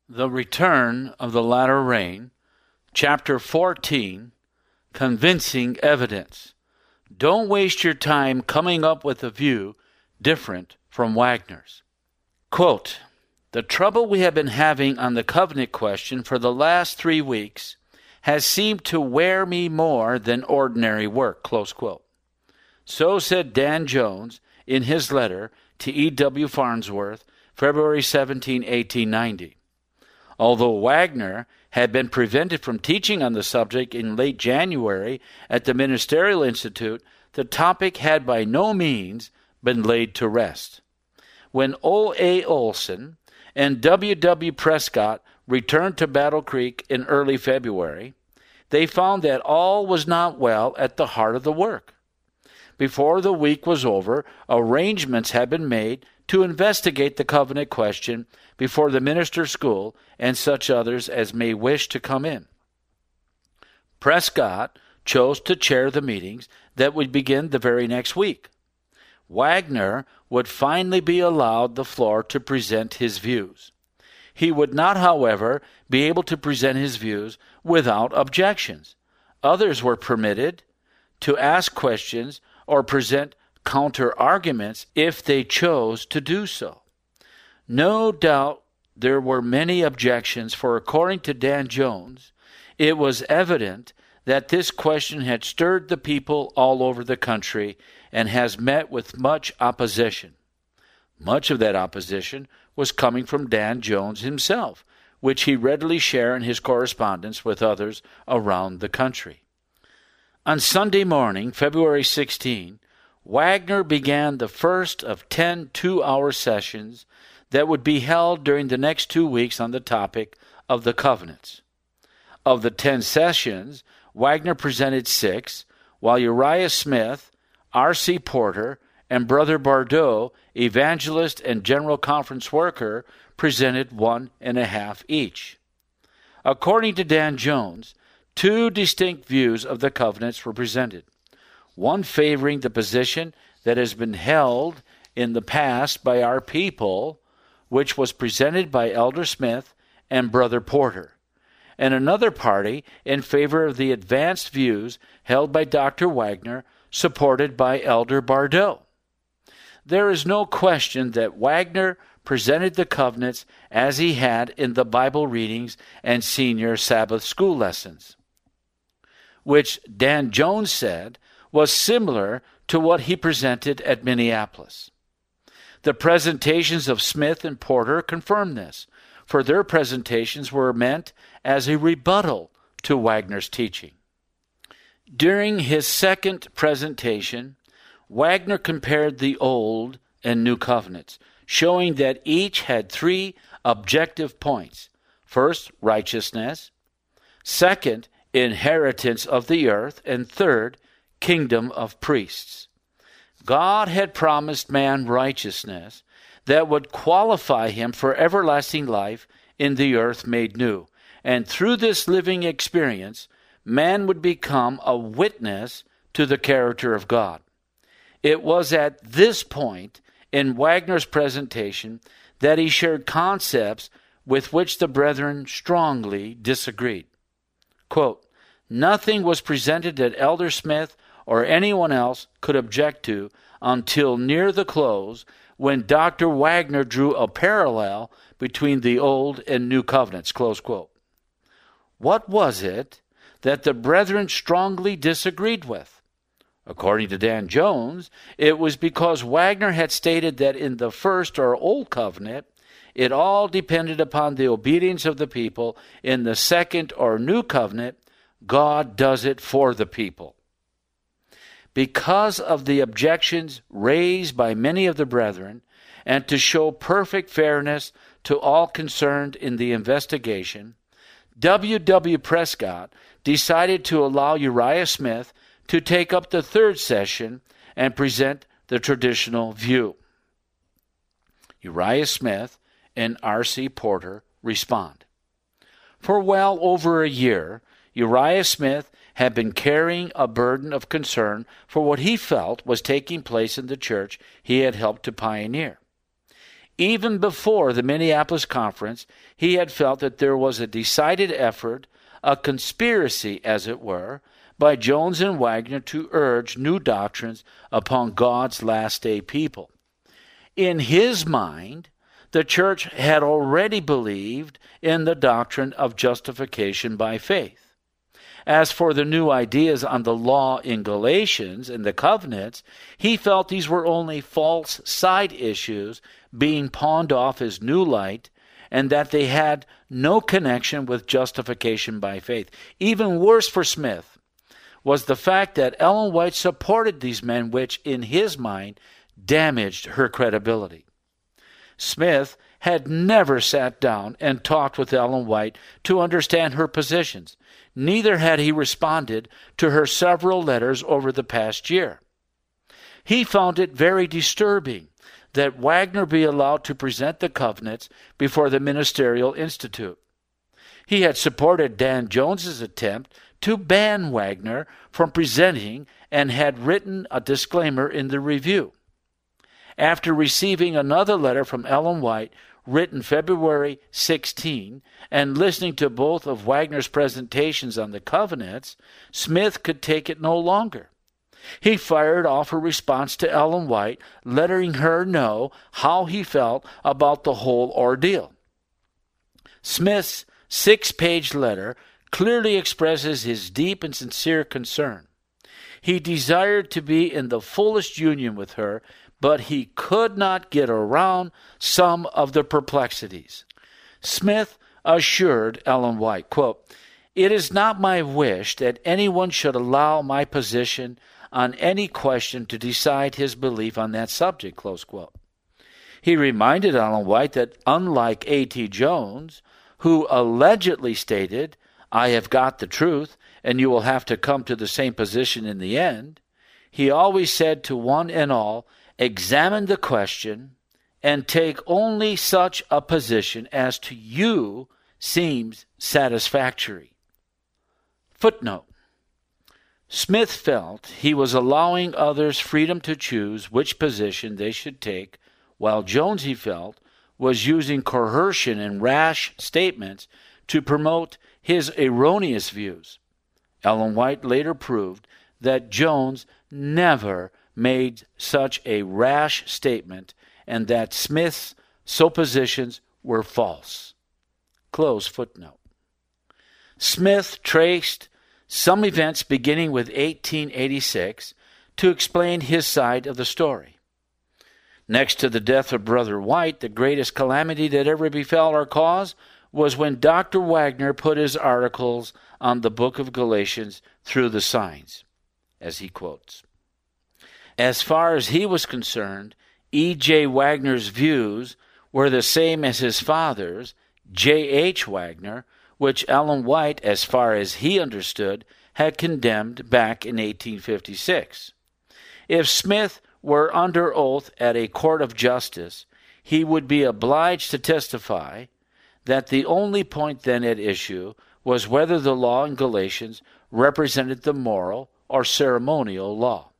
The Return of the Latter Rain, Chapter 14, Convincing Evidence. Don't waste your time coming up with a view different from Wagner's. Quote, "The trouble we have been having on the covenant question for the last 3 weeks has seemed to wear me more than ordinary work." Close quote. So said Dan Jones in his letter to E.W. Farnsworth, February 17, 1890. Although Wagner had been prevented from teaching on the subject in late January at the Ministerial Institute, the topic had by no means been laid to rest. When O.A. Olson and W.W. Prescott returned to Battle Creek in early February, they found that all was not well at the heart of the work. Before the week was over, arrangements had been made to investigate the covenant question before the minister's school and such others as may wish to come in. Prescott chose to chair the meetings that would begin the very next week. Wagner would finally be allowed the floor to present his views. He would not, however, be able to present his views without objections. Others were permitted to ask questions or present counter-arguments if they chose to do so. No doubt there were many objections, for according to Dan Jones, it was evident that this question had stirred the people all over the country and has met with much opposition. Much of that opposition was coming from Dan Jones himself, which he readily shared in his correspondence with others around the country. On Sunday morning, February 16, Wagner began the first of 10 two-hour sessions that would be held during the next 2 weeks on the topic of the covenants. Of the 10 sessions, Wagner presented 6, while Uriah Smith, R.C. Porter, and Brother Bardot, evangelist and general conference worker, presented 1.5 each. According to Dan Jones, 2 distinct views of the covenants were presented, one favoring the position that has been held in the past by our people, which was presented by Elder Smith and Brother Porter, and another party in favor of the advanced views held by Dr. Wagner, supported by Elder Bardot. There is no question that Wagner presented the covenants as he had in the Bible readings and senior Sabbath school lessons, which Dan Jones said was similar to what he presented at Minneapolis. The presentations of Smith and Porter confirm this, for their presentations were meant as a rebuttal to Wagner's teaching. During his second presentation, Wagner compared the Old and New Covenants, showing that each had 3 objective points. First, righteousness. Second, inheritance of the earth. And third, kingdom of priests. God had promised man righteousness that would qualify him for everlasting life in the earth made new. And through this living experience, man would become a witness to the character of God. It was at this point in Wagner's presentation that he shared concepts with which the brethren strongly disagreed. Quote, "Nothing was presented that Elder Smith or anyone else could object to until near the close, when Dr. Wagner drew a parallel between the Old and New Covenants." Close quote. What was it that the brethren strongly disagreed with? According to Dan Jones, it was because Wagner had stated that in the first or Old Covenant, it all depended upon the obedience of the people. In the second or New Covenant, God does it for the people. Because of the objections raised by many of the brethren, and to show perfect fairness to all concerned in the investigation, W.W. Prescott decided to allow Uriah Smith to take up the third session and present the traditional view. Uriah Smith and R.C. Porter respond. For well over a year, Uriah Smith had been carrying a burden of concern for what he felt was taking place in the church he had helped to pioneer. Even before the Minneapolis Conference, he had felt that there was a decided effort, a conspiracy, as it were, by Jones and Wagner to urge new doctrines upon God's last-day people. In his mind, the church had already believed in the doctrine of justification by faith. As for the new ideas on the law in Galatians and the covenants, he felt these were only false side issues being pawned off as new light, and that they had no connection with justification by faith. Even worse for Smith was the fact that Ellen White supported these men, which, in his mind, damaged her credibility. Smith had never sat down and talked with Ellen White to understand her positions. Neither had he responded to her several letters over the past year. He found it very disturbing that Wagner be allowed to present the covenants before the Ministerial Institute. He had supported Dan Jones's attempt to ban Wagner from presenting and had written a disclaimer in the review. After receiving another letter from Ellen White, written February 16, and listening to both of Wagner's presentations on the covenants, Smith could take it no longer. He fired off a response to Ellen White, letting her know how he felt about the whole ordeal. Smith's 6-page letter clearly expresses his deep and sincere concern. He desired to be in the fullest union with her, but he could not get around some of the perplexities. Smith assured Ellen White, quote, "It is not my wish that anyone should allow my position on any question to decide his belief on that subject," close quote. He reminded Ellen White that unlike A.T. Jones, who allegedly stated, "I have got the truth, and you will have to come to the same position in the end," he always said to one and all, "Examine the question and take only such a position as to you seems satisfactory." Footnote: Smith felt he was allowing others freedom to choose which position they should take, while Jones, he felt, was using coercion and rash statements to promote his erroneous views. Ellen White later proved that Jones never made such a rash statement and that Smith's suppositions were false. Close footnote. Smith traced some events beginning with 1886 to explain his side of the story. Next to the death of Brother White, the greatest calamity that ever befell our cause was when Dr. Wagner put his articles on the book of Galatians through the signs, as he quotes. As far as he was concerned, E.J. Wagner's views were the same as his father's, J.H. Wagner, which Ellen White, as far as he understood, had condemned back in 1856. If Smith were under oath at a court of justice, he would be obliged to testify that the only point then at issue was whether the law in Galatians represented the moral or ceremonial law.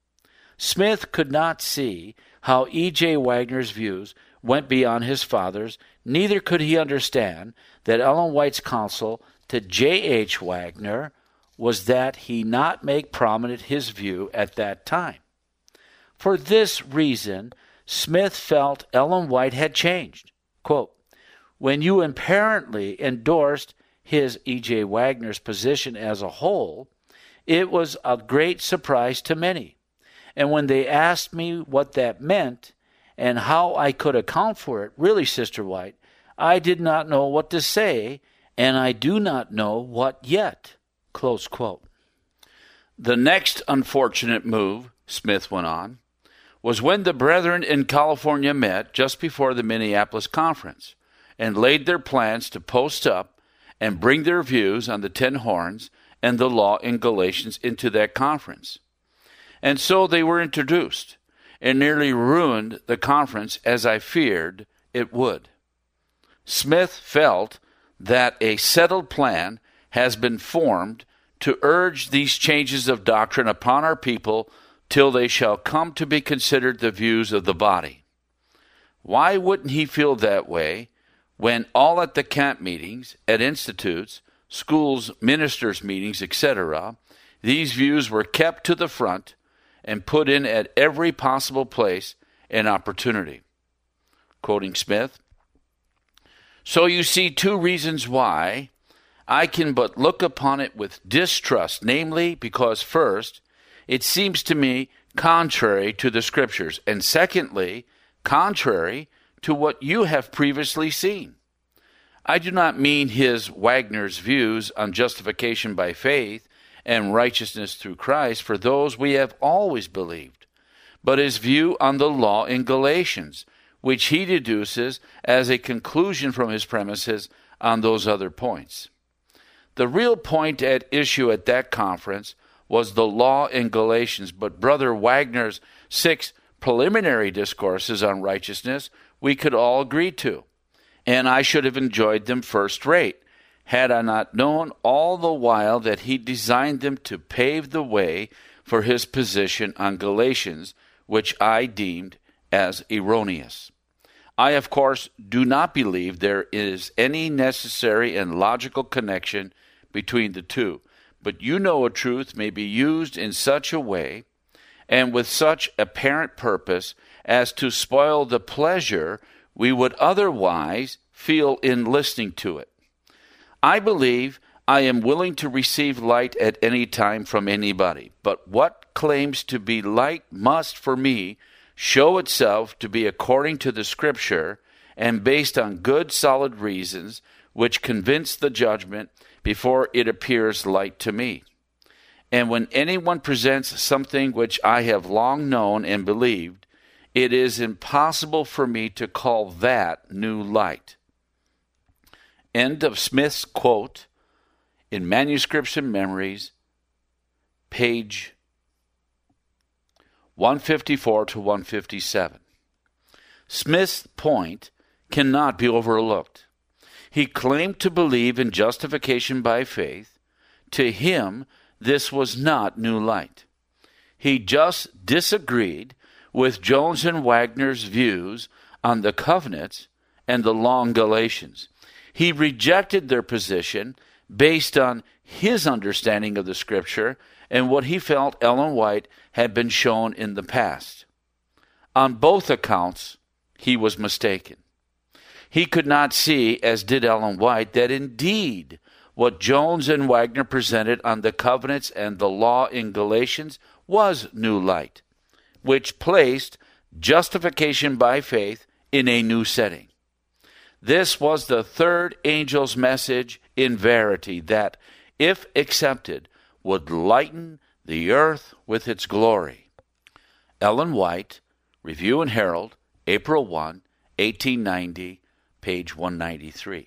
Smith could not see how E.J. Wagner's views went beyond his father's, neither could he understand that Ellen White's counsel to J.H. Wagner was that he not make prominent his view at that time. For this reason, Smith felt Ellen White had changed. Quote, "When you apparently endorsed his E.J. Wagner's position as a whole, it was a great surprise to many. And when they asked me what that meant and how I could account for it, really, Sister White, I did not know what to say, and I do not know what yet." Close quote. The next unfortunate move, Smith went on, was when the brethren in California met just before the Minneapolis Conference and laid their plans to post up and bring their views on the 10 horns and the law in Galatians into that conference. And so they were introduced, and nearly ruined the conference as I feared it would. Smith felt that a settled plan has been formed to urge these changes of doctrine upon our people till they shall come to be considered the views of the body. Why wouldn't he feel that way when all at the camp meetings, at institutes, schools, ministers' meetings, etc., these views were kept to the front and put in at every possible place and opportunity? Quoting Smith, "So you see two reasons why I can but look upon it with distrust, namely because first, it seems to me contrary to the Scriptures, and secondly, contrary to what you have previously seen. I do not mean his Wagner's views on justification by faith and righteousness through Christ, for those we have always believed, but his view on the law in Galatians, which he deduces as a conclusion from his premises on those other points. The real point at issue at that conference was the law in Galatians, but Brother Wagner's 6 preliminary discourses on righteousness we could all agree to, and I should have enjoyed them first rate, had I not known all the while that he designed them to pave the way for his position on Galatians, which I deemed as erroneous. I, of course, do not believe there is any necessary and logical connection between the two, but you know a truth may be used in such a way and with such apparent purpose as to spoil the pleasure we would otherwise feel in listening to it. I believe I am willing to receive light at any time from anybody, but what claims to be light must, for me, show itself to be according to the Scripture and based on good solid reasons which convince the judgment before it appears light to me. And when anyone presents something which I have long known and believed, it is impossible for me to call that new light." End of Smith's quote in Manuscripts and Memories, page 154 to 157. Smith's point cannot be overlooked. He claimed to believe in justification by faith. To him, this was not new light. He just disagreed with Jones and Wagner's views on the covenants and the law in Galatians. He rejected their position based on his understanding of the Scripture and what he felt Ellen White had been shown in the past. On both accounts, he was mistaken. He could not see, as did Ellen White, that indeed what Jones and Wagner presented on the covenants and the law in Galatians was new light, which placed justification by faith in a new setting. This was the third angel's message in verity that, if accepted, would lighten the earth with its glory. Ellen White, Review and Herald, April 1, 1890, page 193.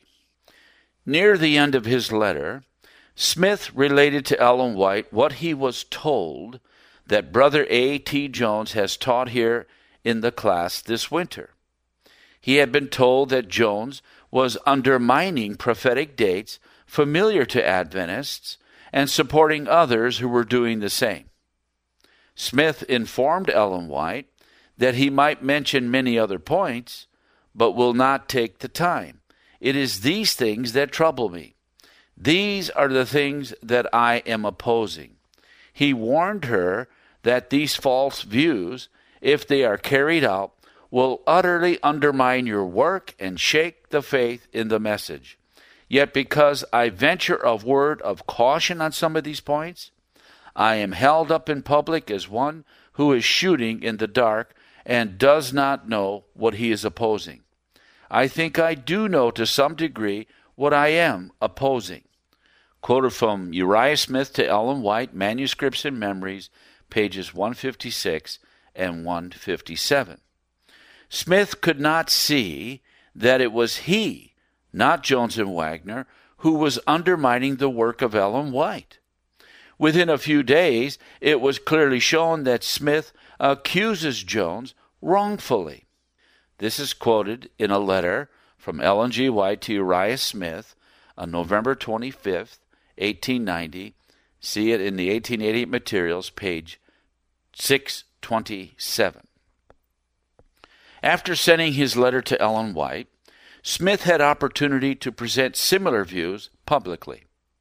Near the end of his letter, Smith related to Ellen White what he was told that Brother A.T. Jones has taught here in the class this winter. He had been told that Jones was undermining prophetic dates familiar to Adventists and supporting others who were doing the same. Smith informed Ellen White that he might mention many other points, but will not take the time. It is these things that trouble me. These are the things that I am opposing. He warned her that these false views, if they are carried out, will utterly undermine your work and shake the faith in the message. Yet because I venture a word of caution on some of these points, I am held up in public as one who is shooting in the dark and does not know what he is opposing. I think I do know to some degree what I am opposing. Quoted from Uriah Smith to Ellen White, Manuscripts and Memories, pages 156 and 157. Smith could not see that it was he, not Jones and Wagner, who was undermining the work of Ellen White. Within a few days, it was clearly shown that Smith accuses Jones wrongfully. This is quoted in a letter from Ellen G. White to Uriah Smith on November 25th, 1890. See it in the 1888 materials, page 627. After sending his letter to Ellen White, Smith had opportunity to present similar views publicly.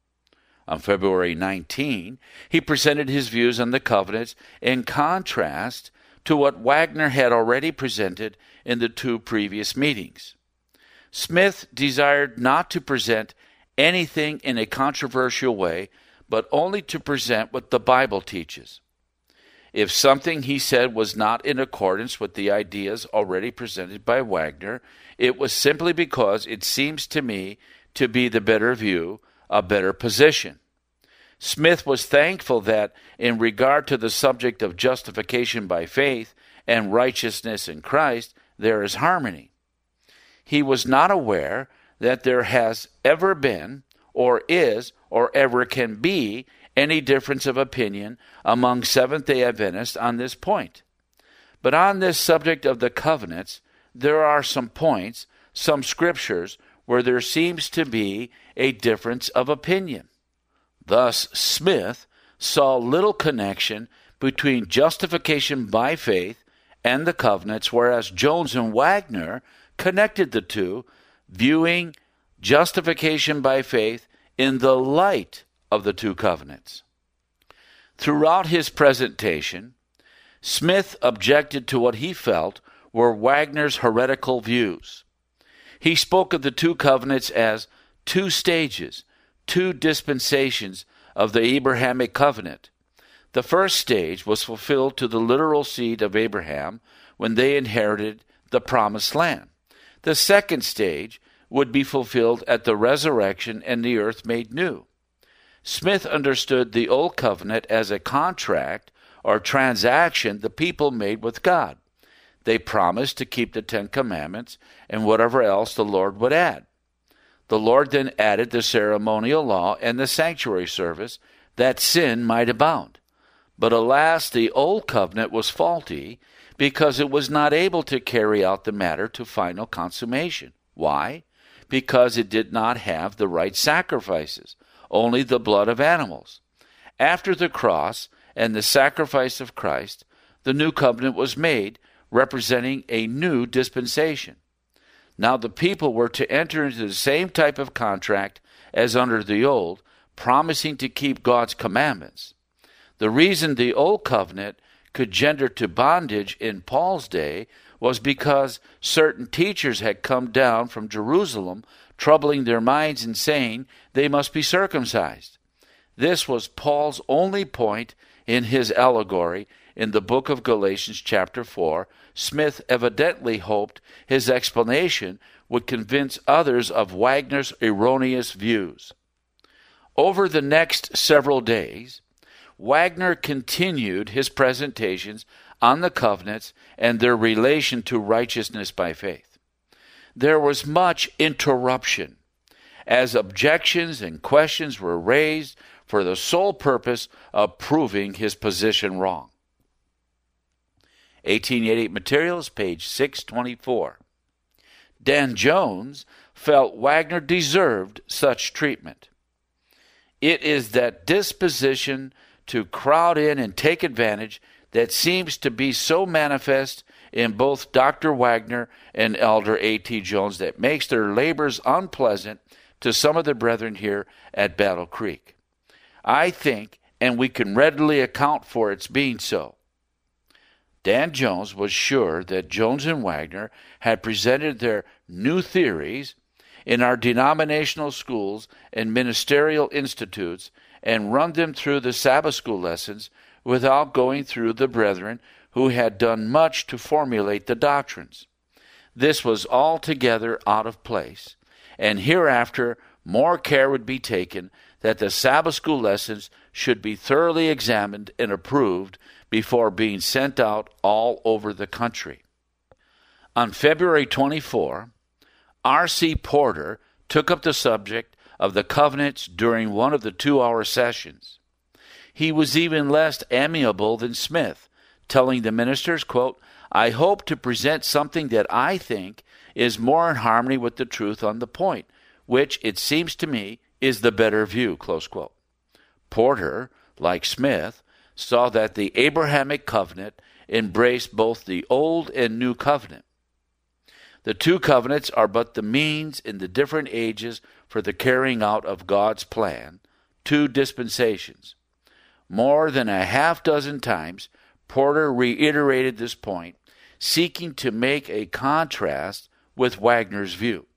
On February 19, he presented his views on the covenants in contrast to what Wagner had already presented in the 2 previous meetings. Smith desired not to present anything in a controversial way, but only to present what the Bible teaches. If something he said was not in accordance with the ideas already presented by Wagner, it was simply because it seems to me to be the better view, a better position. Smith was thankful that, in regard to the subject of justification by faith and righteousness in Christ, there is harmony. He was not aware that there has ever been, or is, or ever can be, any difference of opinion among Seventh-day Adventists on this point. But on this subject of the covenants, there are some points, some scriptures, where there seems to be a difference of opinion. Thus, Smith saw little connection between justification by faith and the covenants, whereas Jones and Wagner connected the two, viewing justification by faith in the light of the 2 covenants. Throughout his presentation, Smith objected to what he felt were Wagner's heretical views. He spoke of the 2 covenants as 2 stages, 2 dispensations of the Abrahamic covenant. The first stage was fulfilled to the literal seed of Abraham when they inherited the promised land. The second stage would be fulfilled at the resurrection and the earth made new. Smith understood the Old Covenant as a contract or transaction the people made with God. They promised to keep the 10 Commandments and whatever else the Lord would add. The Lord then added the ceremonial law and the sanctuary service that sin might abound. But alas, the Old Covenant was faulty because it was not able to carry out the matter to final consummation. Why? Because it did not have the right sacrifices, only the blood of animals. After the cross and the sacrifice of Christ, the new covenant was made, representing a new dispensation. Now the people were to enter into the same type of contract as under the old, promising to keep God's commandments. The reason the old covenant could gender to bondage in Paul's day was because certain teachers had come down from Jerusalem, troubling their minds and saying they must be circumcised. This was Paul's only point in his allegory in the book of Galatians chapter 4. Smith evidently hoped his explanation would convince others of Wagner's erroneous views. Over the next several days, Wagner continued his presentations on the covenants and their relation to righteousness by faith. There was much interruption, as objections and questions were raised for the sole purpose of proving his position wrong. 1888 Materials, page 624. Dan Jones felt Wagner deserved such treatment. It is that disposition to crowd in and take advantage that seems to be so manifest in both Dr. Wagner and Elder A.T. Jones that makes their labors unpleasant to some of the brethren here at Battle Creek. I think, and we can readily account for its being so. Dan Jones was sure that Jones and Wagner had presented their new theories in our denominational schools and ministerial institutes and run them through the Sabbath school lessons without going through the brethren who had done much to formulate the doctrines. This was altogether out of place, and hereafter more care would be taken that the Sabbath school lessons should be thoroughly examined and approved before being sent out all over the country. On February 24, R.C. Porter took up the subject of the covenants during one of the 2-hour sessions. He was even less amiable than Smith, telling the ministers, quote, "I hope to present something that I think is more in harmony with the truth on the point, which, it seems to me, is the better view," close quote. Porter, like Smith, saw that the Abrahamic covenant embraced both the Old and New Covenant. The two covenants are but the means in the different ages for the carrying out of God's plan, two dispensations. More than a half dozen times, Porter reiterated this point, seeking to make a contrast with Wagner's view.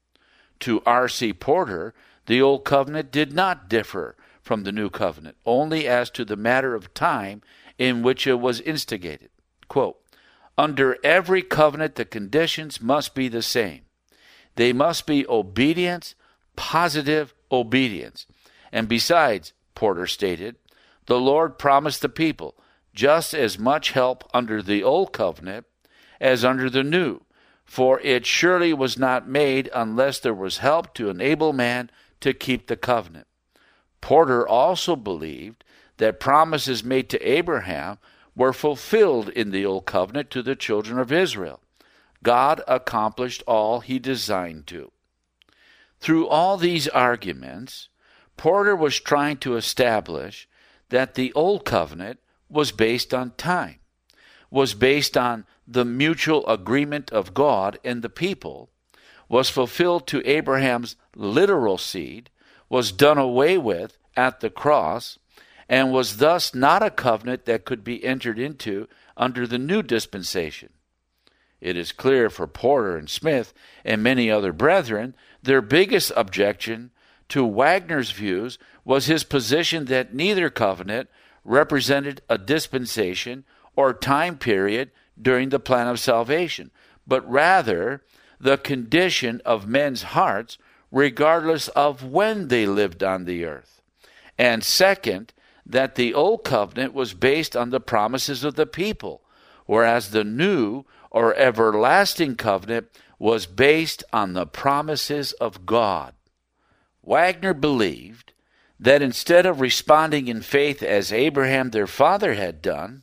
To R.C. Porter, the Old Covenant did not differ from the New Covenant, only as to the matter of time in which it was instigated. Quote, "Under every covenant the conditions must be the same. They must be obedience, positive obedience. And besides," Porter stated, "the Lord promised the people just as much help under the Old Covenant as under the New, for it surely was not made unless there was help to enable man to keep the covenant." Porter also believed that promises made to Abraham were fulfilled in the Old Covenant to the children of Israel. God accomplished all he designed to. Through all these arguments, Porter was trying to establish that the Old Covenant was based on time, was based on the mutual agreement of God and the people, was fulfilled to Abraham's literal seed, was done away with at the cross, and was thus not a covenant that could be entered into under the new dispensation. It is clear for Porter and Smith and many other brethren, their biggest objection to Wagner's views was his position that neither covenant represented a dispensation or time period during the plan of salvation, but rather the condition of men's hearts regardless of when they lived on the earth. And second, that the Old Covenant was based on the promises of the people, whereas the New or Everlasting Covenant was based on the promises of God. Wagner believed that instead of responding in faith as Abraham their father had done,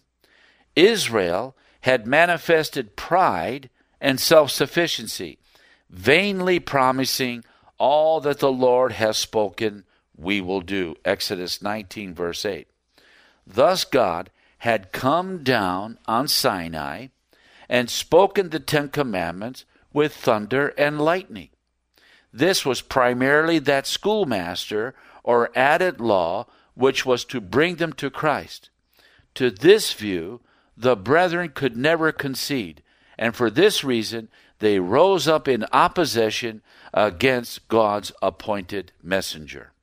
Israel had manifested pride and self-sufficiency, vainly promising all that the Lord has spoken we will do. Exodus 19, verse 8. Thus God had come down on Sinai and spoken the Ten Commandments with thunder and lightning. This was primarily that schoolmaster or added law which was to bring them to Christ. To this view, the brethren could never concede, and for this reason they rose up in opposition against God's appointed messenger.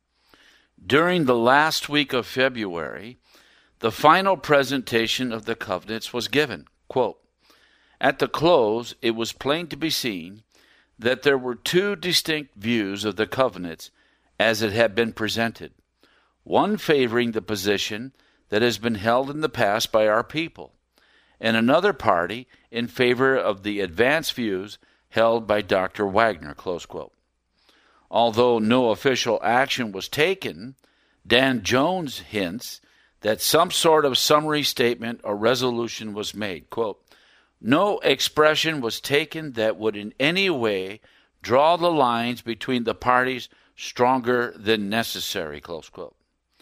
During the last week of February, the final presentation of the covenants was given. Quote, "At the close, it was plain to be seen that there were two distinct views of the covenants as it had been presented, one favoring the position that has been held in the past by our people, and another party in favor of the advanced views held by Dr. Wagner," close quote. Although no official action was taken, Dan Jones hints that some sort of summary statement or resolution was made. Quote, "No expression was taken that would in any way draw the lines between the parties stronger than necessary," close quote.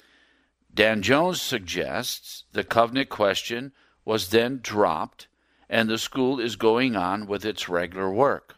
Dan Jones suggests the covenant question was then dropped and the school is going on with its regular work.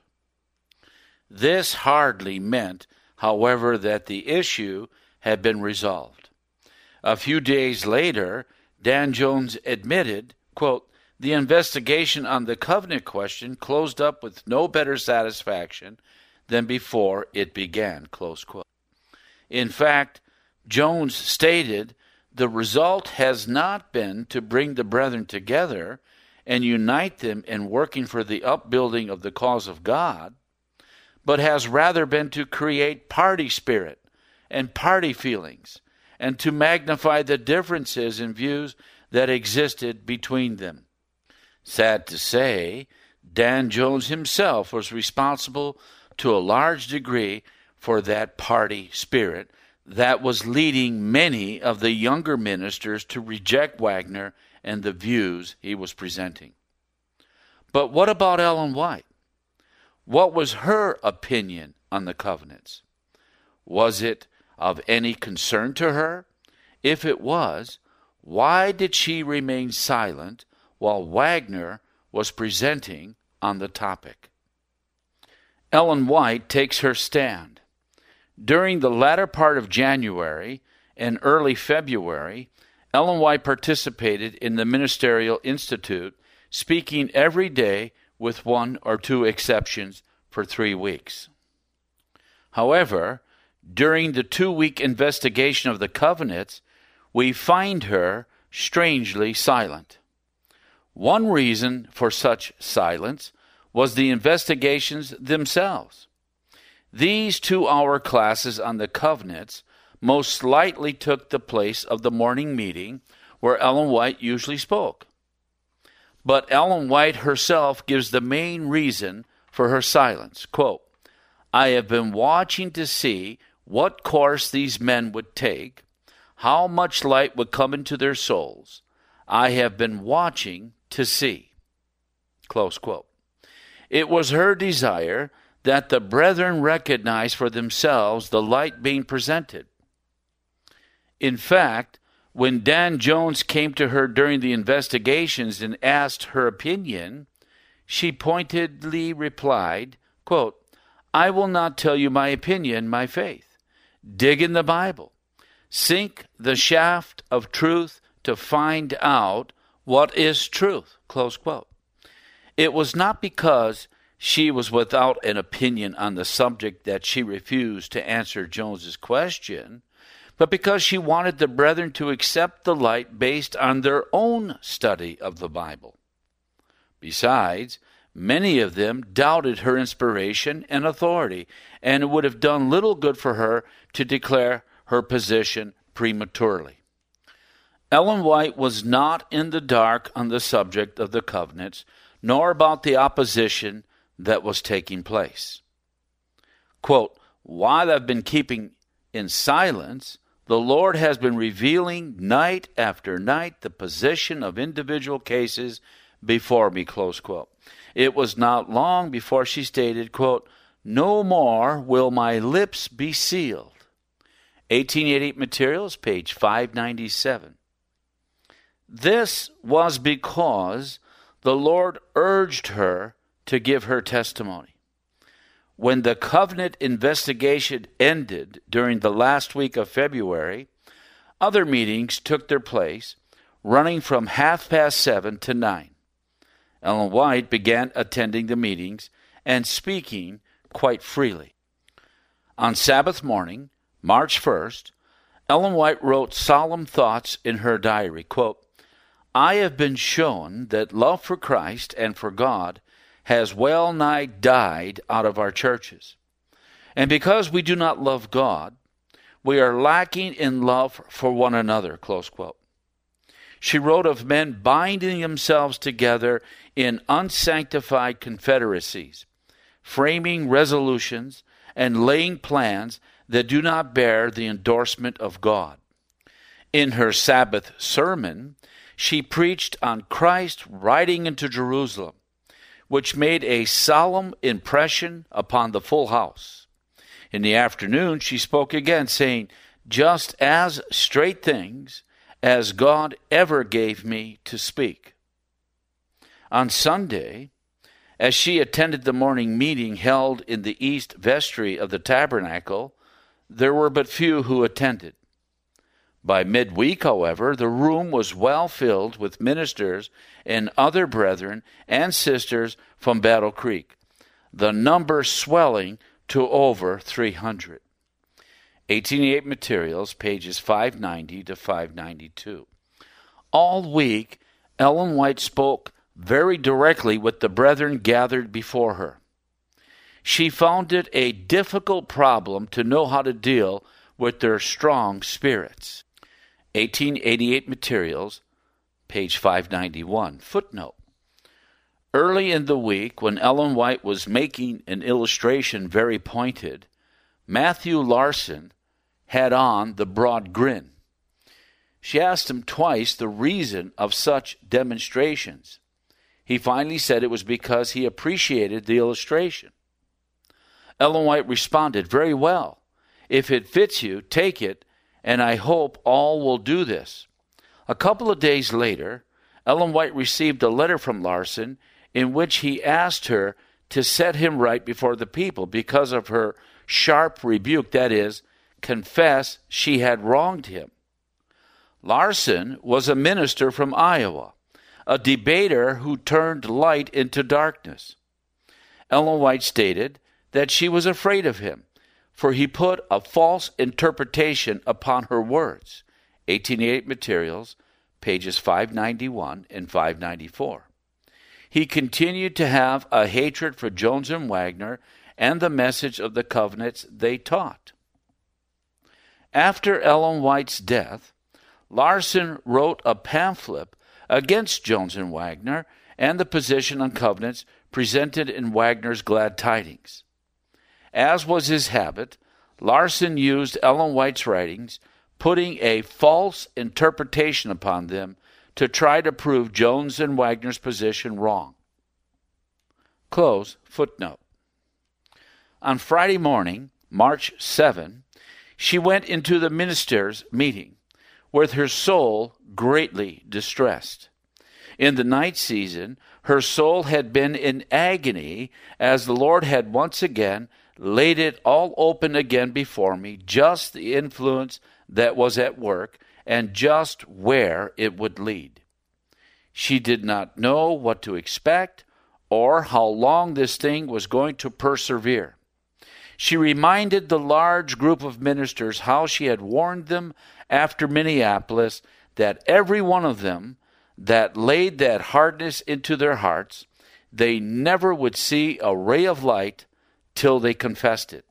This hardly meant, however, that the issue had been resolved. A few days later, Dan Jones admitted, quote, "The investigation on the covenant question closed up with no better satisfaction than before it began," close quote. In fact, Jones stated, "The result has not been to bring the brethren together and unite them in working for the upbuilding of the cause of God, but has rather been to create party spirit and party feelings, and to magnify the differences in views that existed between them." Sad to say, Dan Jones himself was responsible to a large degree for that party spirit that was leading many of the younger ministers to reject Wagner and the views he was presenting. But what about Ellen White? What was her opinion on the covenants? Was it of any concern to her? If it was, why did she remain silent while Wagner was presenting on the topic? Ellen White takes her stand. During the latter part of January and early February, Ellen White participated in the Ministerial Institute, speaking every day with one or two exceptions for 3 weeks. However, during the 2-week investigation of the covenants, we find her strangely silent. One reason for such silence was the investigations themselves. These 2-hour classes on the covenants most likely took the place of the morning meeting where Ellen White usually spoke. But Ellen White herself gives the main reason for her silence. Quote, "I have been watching to see what course these men would take, how much light would come into their souls. I have been watching to see." Close quote. It was her desire that the brethren recognize for themselves the light being presented. In fact, when Dan Jones came to her during the investigations and asked her opinion, she pointedly replied, quote, "I will not tell you my opinion, my faith. Dig in the Bible. Sink the shaft of truth to find out what is truth." Close quote. It was not because she was without an opinion on the subject that she refused to answer Jones's question, but because she wanted the brethren to accept the light based on their own study of the Bible. Besides, many of them doubted her inspiration and authority, and it would have done little good for her to declare her position prematurely. Ellen White was not in the dark on the subject of the covenants, nor about the opposition that was taking place. Quote, "While I've been keeping in silence, the Lord has been revealing night after night the position of individual cases before me," close quote. It was not long before she stated, quote, "No more will my lips be sealed." 1888 Materials, page 597. This was because the Lord urged her to give her testimony. When the covenant investigation ended during the last week of February, other meetings took their place, running from 7:30 to 9. Ellen White began attending the meetings and speaking quite freely. On Sabbath morning, March 1st, Ellen White wrote solemn thoughts in her diary, quote, "I have been shown that love for Christ and for God has well nigh died out of our churches. And because we do not love God, we are lacking in love for one another," close quote. She wrote of men binding themselves together in unsanctified confederacies, framing resolutions, and laying plans that do not bear the endorsement of God. In her Sabbath sermon, she preached on Christ riding into Jerusalem, which made a solemn impression upon the full house. In the afternoon, she spoke again, saying, "Just as straight things as God ever gave me to speak." On Sunday, as she attended the morning meeting held in the east vestry of the tabernacle, there were but few who attended. By midweek, however, the room was well filled with ministers and other brethren and sisters from Battle Creek, the number swelling to over 300. 1888 Materials, pages 590 to 592. All week, Ellen White spoke very directly with the brethren gathered before her. She found it a difficult problem to know how to deal with their strong spirits. 1888 Materials, page 591. Footnote. Early in the week, when Ellen White was making an illustration very pointed, Matthew Larson had on the broad grin. She asked him twice the reason of such demonstrations. He finally said it was because he appreciated the illustration. Ellen White responded, "Very well. If it fits you, take it, and I hope all will do this." A couple of days later, Ellen White received a letter from Larson in which he asked her to set him right before the people because of her sharp rebuke, that is, confess she had wronged him. Larson was a minister from Iowa, a debater who turned light into darkness. Ellen White stated that she was afraid of him, for he put a false interpretation upon her words. 1888 Materials, pages 591 and 594. He continued to have a hatred for Jones and Wagner and the message of the covenants they taught. After Ellen White's death, Larson wrote a pamphlet against Jones and Wagner and the position on covenants presented in Wagner's Glad Tidings. As was his habit, Larson used Ellen White's writings, putting a false interpretation upon them to try to prove Jones and Wagner's position wrong. Close footnote. On Friday morning, March 7, she went into the ministers' meeting, with her soul greatly distressed. In the night season, her soul had been in agony, as the Lord had once again laid it all open again before me, just the influence that was at work, and just where it would lead. She did not know what to expect, or how long this thing was going to persevere. She reminded the large group of ministers how she had warned them after Minneapolis that every one of them that laid that hardness into their hearts, they never would see a ray of light till they confessed it.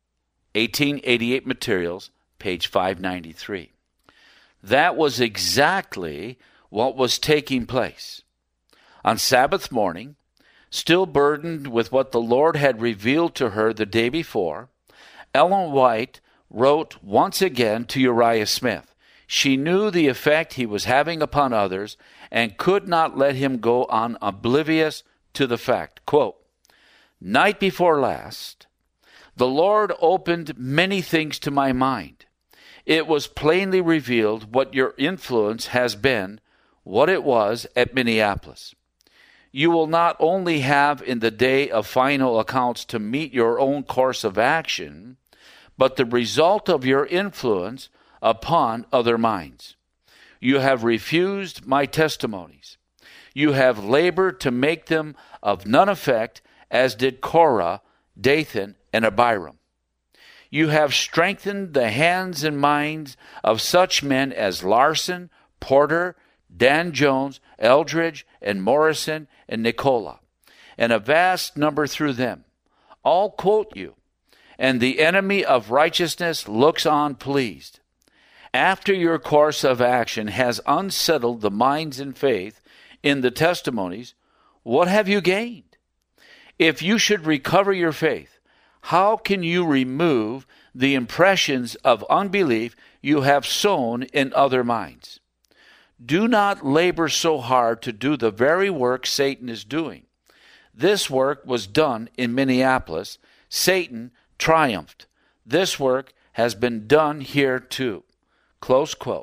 1888 Materials, page 593. That was exactly what was taking place. On Sabbath morning, still burdened with what the Lord had revealed to her the day before, Ellen White wrote once again to Uriah Smith. She knew the effect he was having upon others and could not let him go on oblivious to the fact. Quote, "Night before last, the Lord opened many things to my mind. It was plainly revealed what your influence has been, what it was at Minneapolis. You will not only have in the day of final accounts to meet your own course of action, but the result of your influence upon other minds. You have refused my testimonies. You have labored to make them of none effect, as did Korah, Dathan, and Abiram. You have strengthened the hands and minds of such men as Larson, Porter, Dan Jones, Eldridge, and Morrison, and Nicola, and a vast number through them. All quote you, and the enemy of righteousness looks on pleased. After your course of action has unsettled the minds and faith in the testimonies, what have you gained? If you should recover your faith, how can you remove the impressions of unbelief you have sown in other minds? Do not labor so hard to do the very work Satan is doing. This work was done in Minneapolis. Satan triumphed. This work has been done here too." Close quote.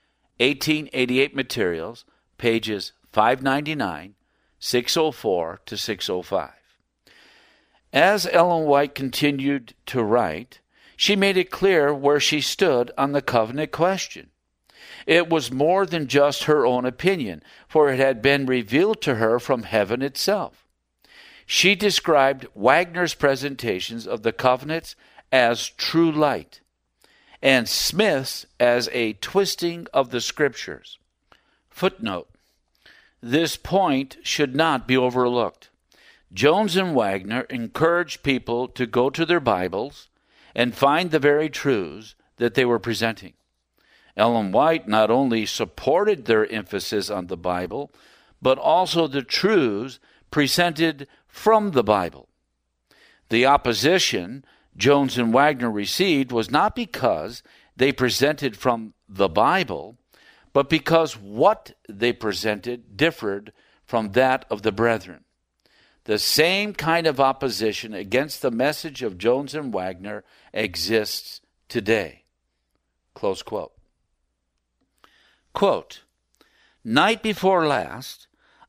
1888 Materials, pages 599, 604 to 605. As Ellen White continued to write, she made it clear where she stood on the covenant question. It was more than just her own opinion, for it had been revealed to her from heaven itself. She described Wagner's presentations of the covenants as true light, and Smith's as a twisting of the Scriptures. Footnote: this point should not be overlooked. Jones and Wagner encouraged people to go to their Bibles and find the very truths that they were presenting. Ellen White not only supported their emphasis on the Bible, but also the truths presented from the Bible. The opposition Jones and Wagner received was not because they presented from the Bible, but because what they presented differed from that of the brethren. The same kind of opposition against the message of Jones and Wagner exists today. Close quote. Quote, "Night before last,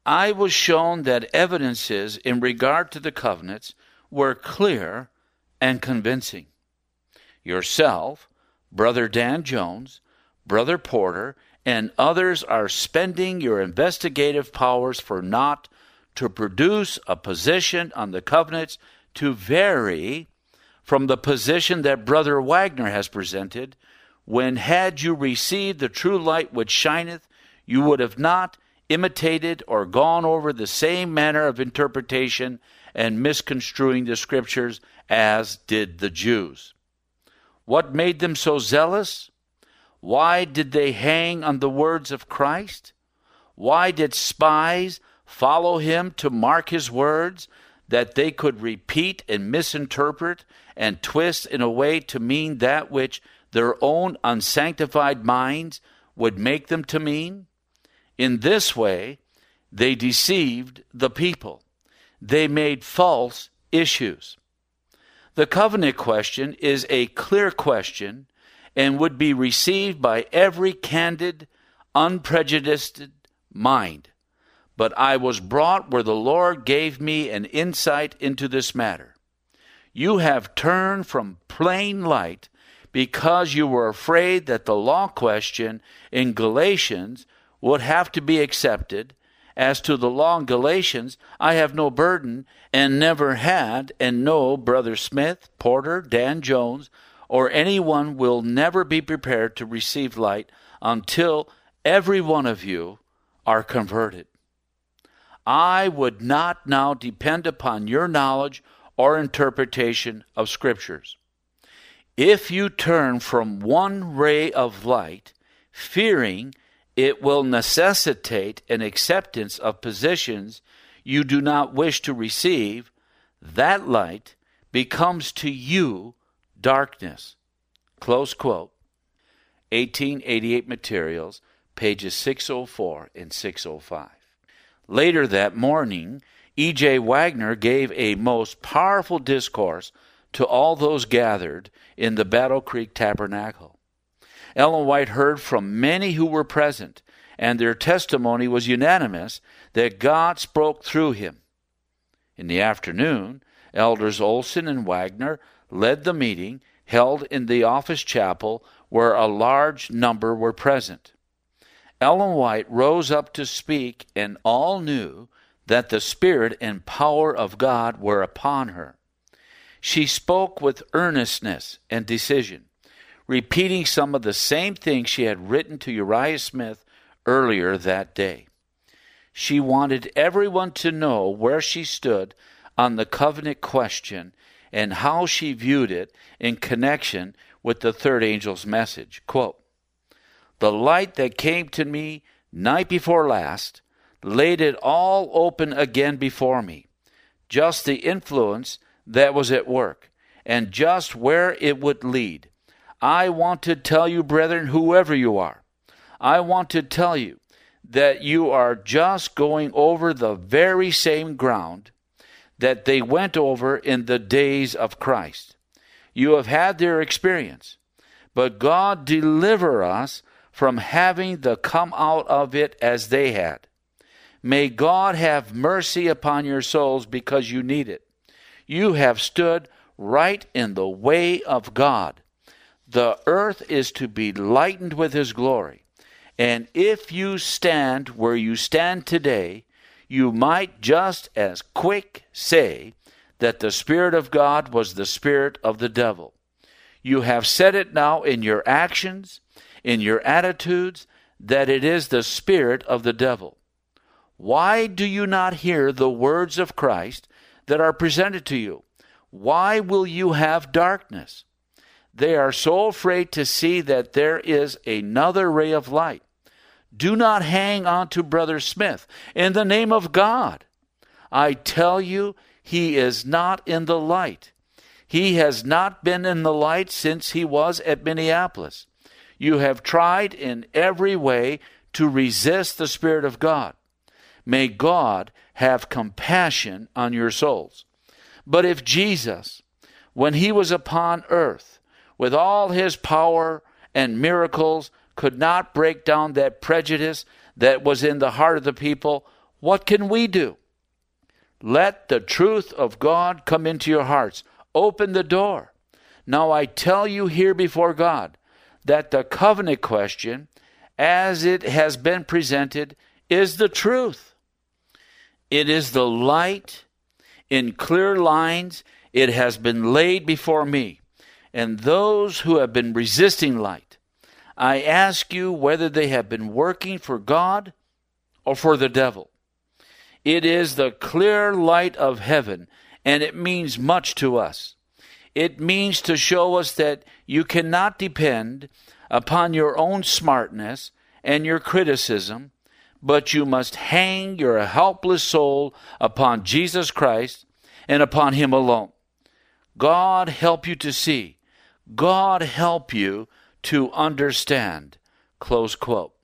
I was shown that evidences in regard to the covenants were clear and convincing. Yourself, Brother Dan Jones, Brother Porter, and others are spending your investigative powers for naught to produce a position on the covenants to vary from the position that Brother Wagner has presented, when had you received the true light which shineth, you would have not imitated or gone over the same manner of interpretation and misconstruing the Scriptures as did the Jews. What made them so zealous? Why did they hang on the words of Christ? Why did spies follow him to mark his words, that they could repeat and misinterpret and twist in a way to mean that which their own unsanctified minds would make them to mean? In this way, they deceived the people. They made false issues. The covenant question is a clear question and would be received by every candid, unprejudiced mind. But I was brought where the Lord gave me an insight into this matter. You have turned from plain light because you were afraid that the law question in Galatians would have to be accepted. As to the law in Galatians, I have no burden and never had, and no Brother Smith, Porter, Dan Jones, or anyone will never be prepared to receive light until every one of you are converted. I would not now depend upon your knowledge or interpretation of Scriptures. If you turn from one ray of light, fearing it will necessitate an acceptance of positions you do not wish to receive, that light becomes to you darkness. Close quote. 1888 Materials, pages 604 and 605. Later that morning, E.J. Wagner gave a most powerful discourse to all those gathered in the Battle Creek Tabernacle. Ellen White heard from many who were present, and their testimony was unanimous that God spoke through him. In the afternoon, Elders Olson and Wagner led the meeting held in the office chapel where a large number were present. Ellen White rose up to speak, and all knew that the Spirit and power of God were upon her. She spoke with earnestness and decision, repeating some of the same things she had written to Uriah Smith earlier that day. She wanted everyone to know where she stood on the covenant question and how she viewed it in connection with the third angel's message. Quote, "The light that came to me night before last laid it all open again before me, just the influence that was at work, and just where it would lead. I want to tell you, brethren, whoever you are, I want to tell you that you are just going over the very same ground that they went over in the days of Christ. You have had their experience, but God deliver us from having to come out of it as they had. May God have mercy upon your souls because you need it. You have stood right in the way of God. The earth is to be lightened with His glory. And if you stand where you stand today, you might just as quick say that the Spirit of God was the spirit of the devil. You have said it now in your actions, in your attitudes, that it is the spirit of the devil. Why do you not hear the words of Christ that are presented to you? Why will you have darkness? They are so afraid to see that there is another ray of light. Do not hang on to Brother Smith. In the name of God, I tell you, he is not in the light. He has not been in the light since he was at Minneapolis. You have tried in every way to resist the Spirit of God. May God have compassion on your souls. But if Jesus, when he was upon earth, with all his power and miracles, could not break down that prejudice that was in the heart of the people, What can we do? Let the truth of God come into your hearts. Open the door. Now I tell you here before God that the covenant question, as it has been presented, is the truth. It is the light in clear lines. It has been laid before me. And those who have been resisting light, I ask you whether they have been working for God or for the devil. It is the clear light of heaven, and it means much to us. It means to show us that you cannot depend upon your own smartness and your criticism, but you must hang your helpless soul upon Jesus Christ and upon Him alone. God help you to see. God help you to understand. Close quote.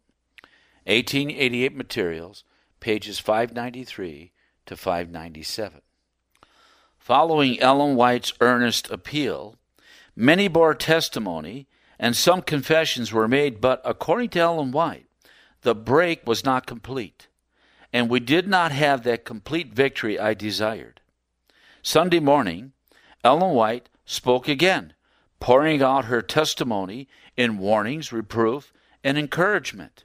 1888 Materials, pages 593 to 597. Following Ellen White's earnest appeal, many bore testimony and some confessions were made, but according to Ellen White, the break was not complete, and we did not have that complete victory I desired. Sunday morning, Ellen White spoke again, pouring out her testimony in warnings, reproof, and encouragement.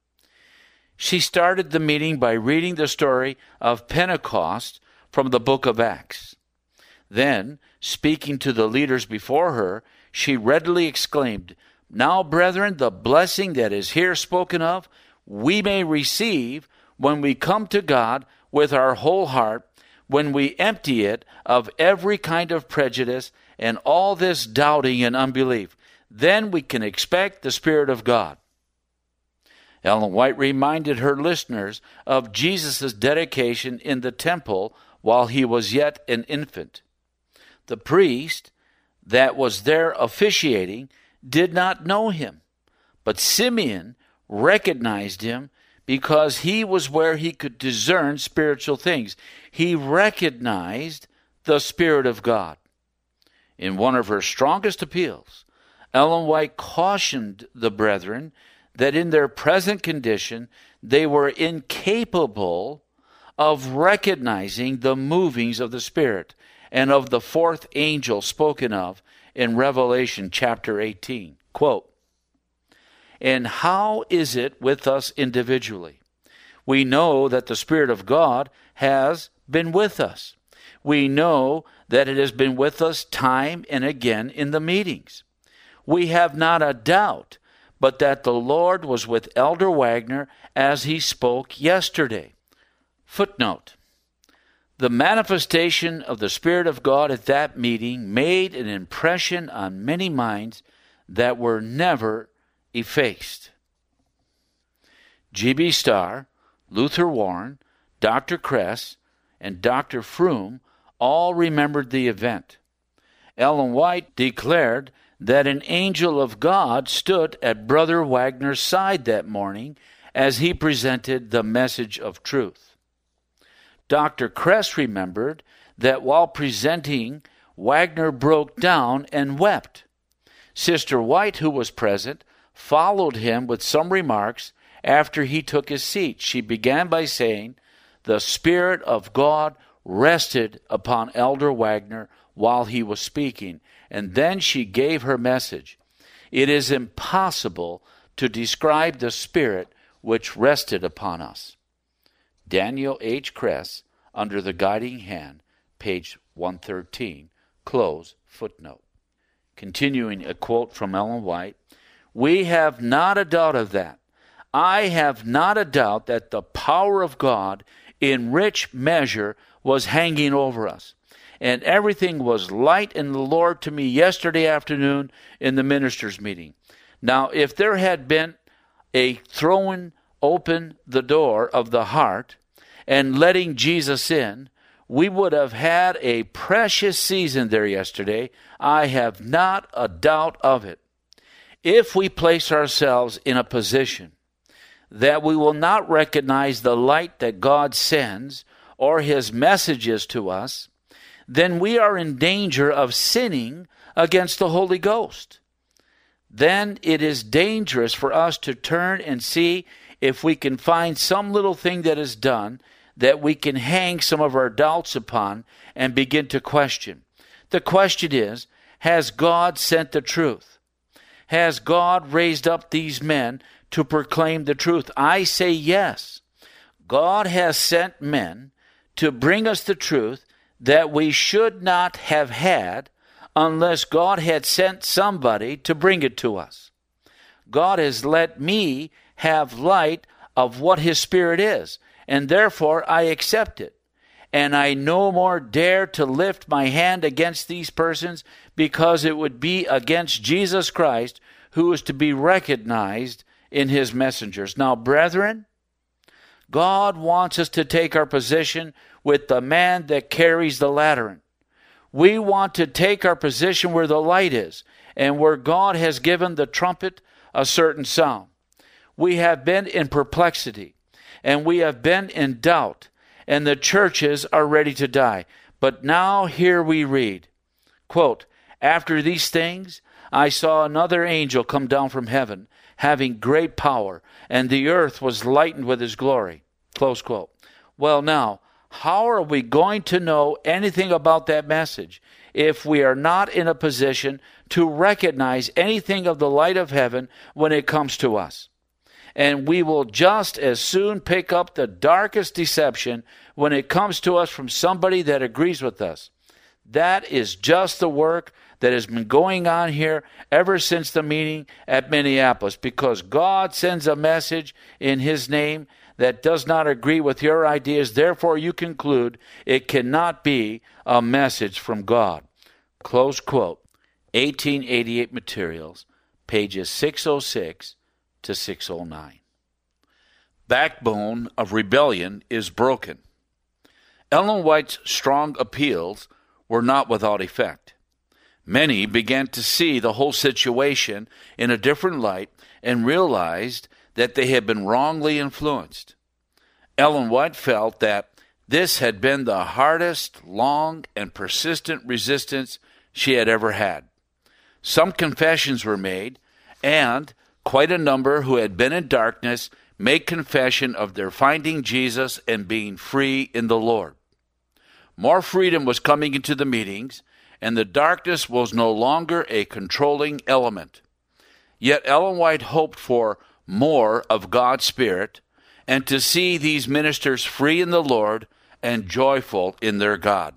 She started the meeting by reading the story of Pentecost from the book of Acts. Then, speaking to the leaders before her, she readily exclaimed, "Now, brethren, the blessing that is here spoken of, we may receive when we come to God with our whole heart, when we empty it of every kind of prejudice and all this doubting and unbelief. Then we can expect the Spirit of God." Ellen White reminded her listeners of Jesus' dedication in the temple while he was yet an infant. The priest that was there officiating did not know him, but Simeon recognized him because he was where he could discern spiritual things. He recognized the Spirit of God. In one of her strongest appeals, Ellen White cautioned the brethren that in their present condition, they were incapable of recognizing the movings of the Spirit and of the fourth angel spoken of in Revelation chapter 18. Quote, "And how is it with us individually? We know that the Spirit of God has been with us. We know that it has been with us time and again in the meetings. We have not a doubt but that the Lord was with Elder Wagner as he spoke yesterday." Footnote: the manifestation of the Spirit of God at that meeting made an impression on many minds that were never effaced. G.B. Starr, Luther Warren, Dr. Kress, and Dr. Froome all remembered the event. Ellen White declared that an angel of God stood at Brother Wagner's side that morning as he presented the message of truth. Dr. Kress remembered that while presenting, Wagner broke down and wept. Sister White, who was present, followed him with some remarks after he took his seat. She began by saying, "The Spirit of God rested upon Elder Wagner while he was speaking," and then she gave her message. It is impossible to describe the Spirit which rested upon us. Daniel H. Kress, Under the Guiding Hand, page 113, close footnote. Continuing a quote from Ellen White, "We have not a doubt of that. I have not a doubt that the power of God in rich measure was hanging over us. And everything was light in the Lord to me yesterday afternoon in the ministers' meeting. Now, if there had been a throwing open the door of the heart and letting Jesus in, we would have had a precious season there yesterday. I have not a doubt of it. If we place ourselves in a position that we will not recognize the light that God sends or His messages to us, then we are in danger of sinning against the Holy Ghost. Then it is dangerous for us to turn and see if we can find some little thing that is done that we can hang some of our doubts upon and begin to question. The question is, has God sent the truth? Has God raised up these men to proclaim the truth? I say yes. God has sent men to bring us the truth that we should not have had unless God had sent somebody to bring it to us. God has let me have light of what His Spirit is, and therefore I accept it. And I no more dare to lift my hand against these persons, because it would be against Jesus Christ, who is to be recognized in His messengers. Now, brethren, God wants us to take our position with the man that carries the lateran. We want to take our position where the light is and where God has given the trumpet a certain sound. We have been in perplexity and we have been in doubt, and the churches are ready to die. But now here we read, quote, "After these things I saw another angel come down from heaven, having great power, and the earth was lightened with his glory." Close quote. Well, now, how are we going to know anything about that message if we are not in a position to recognize anything of the light of heaven when it comes to us? And we will just as soon pick up the darkest deception when it comes to us from somebody that agrees with us. That is just the work that has been going on here ever since the meeting at Minneapolis, because God sends a message in His name that does not agree with your ideas. Therefore, you conclude it cannot be a message from God. Close quote. 1888 Materials, pages 606 to 609. Backbone of rebellion is broken. Ellen White's strong appeals were not without effect. Many began to see the whole situation in a different light and realized that they had been wrongly influenced. Ellen White felt that this had been the hardest, long, and persistent resistance she had ever had. Some confessions were made, and quite a number who had been in darkness made confession of their finding Jesus and being free in the Lord. More freedom was coming into the meetings, and the darkness was no longer a controlling element. Yet Ellen White hoped for more of God's Spirit, and to see these ministers free in the Lord and joyful in their God.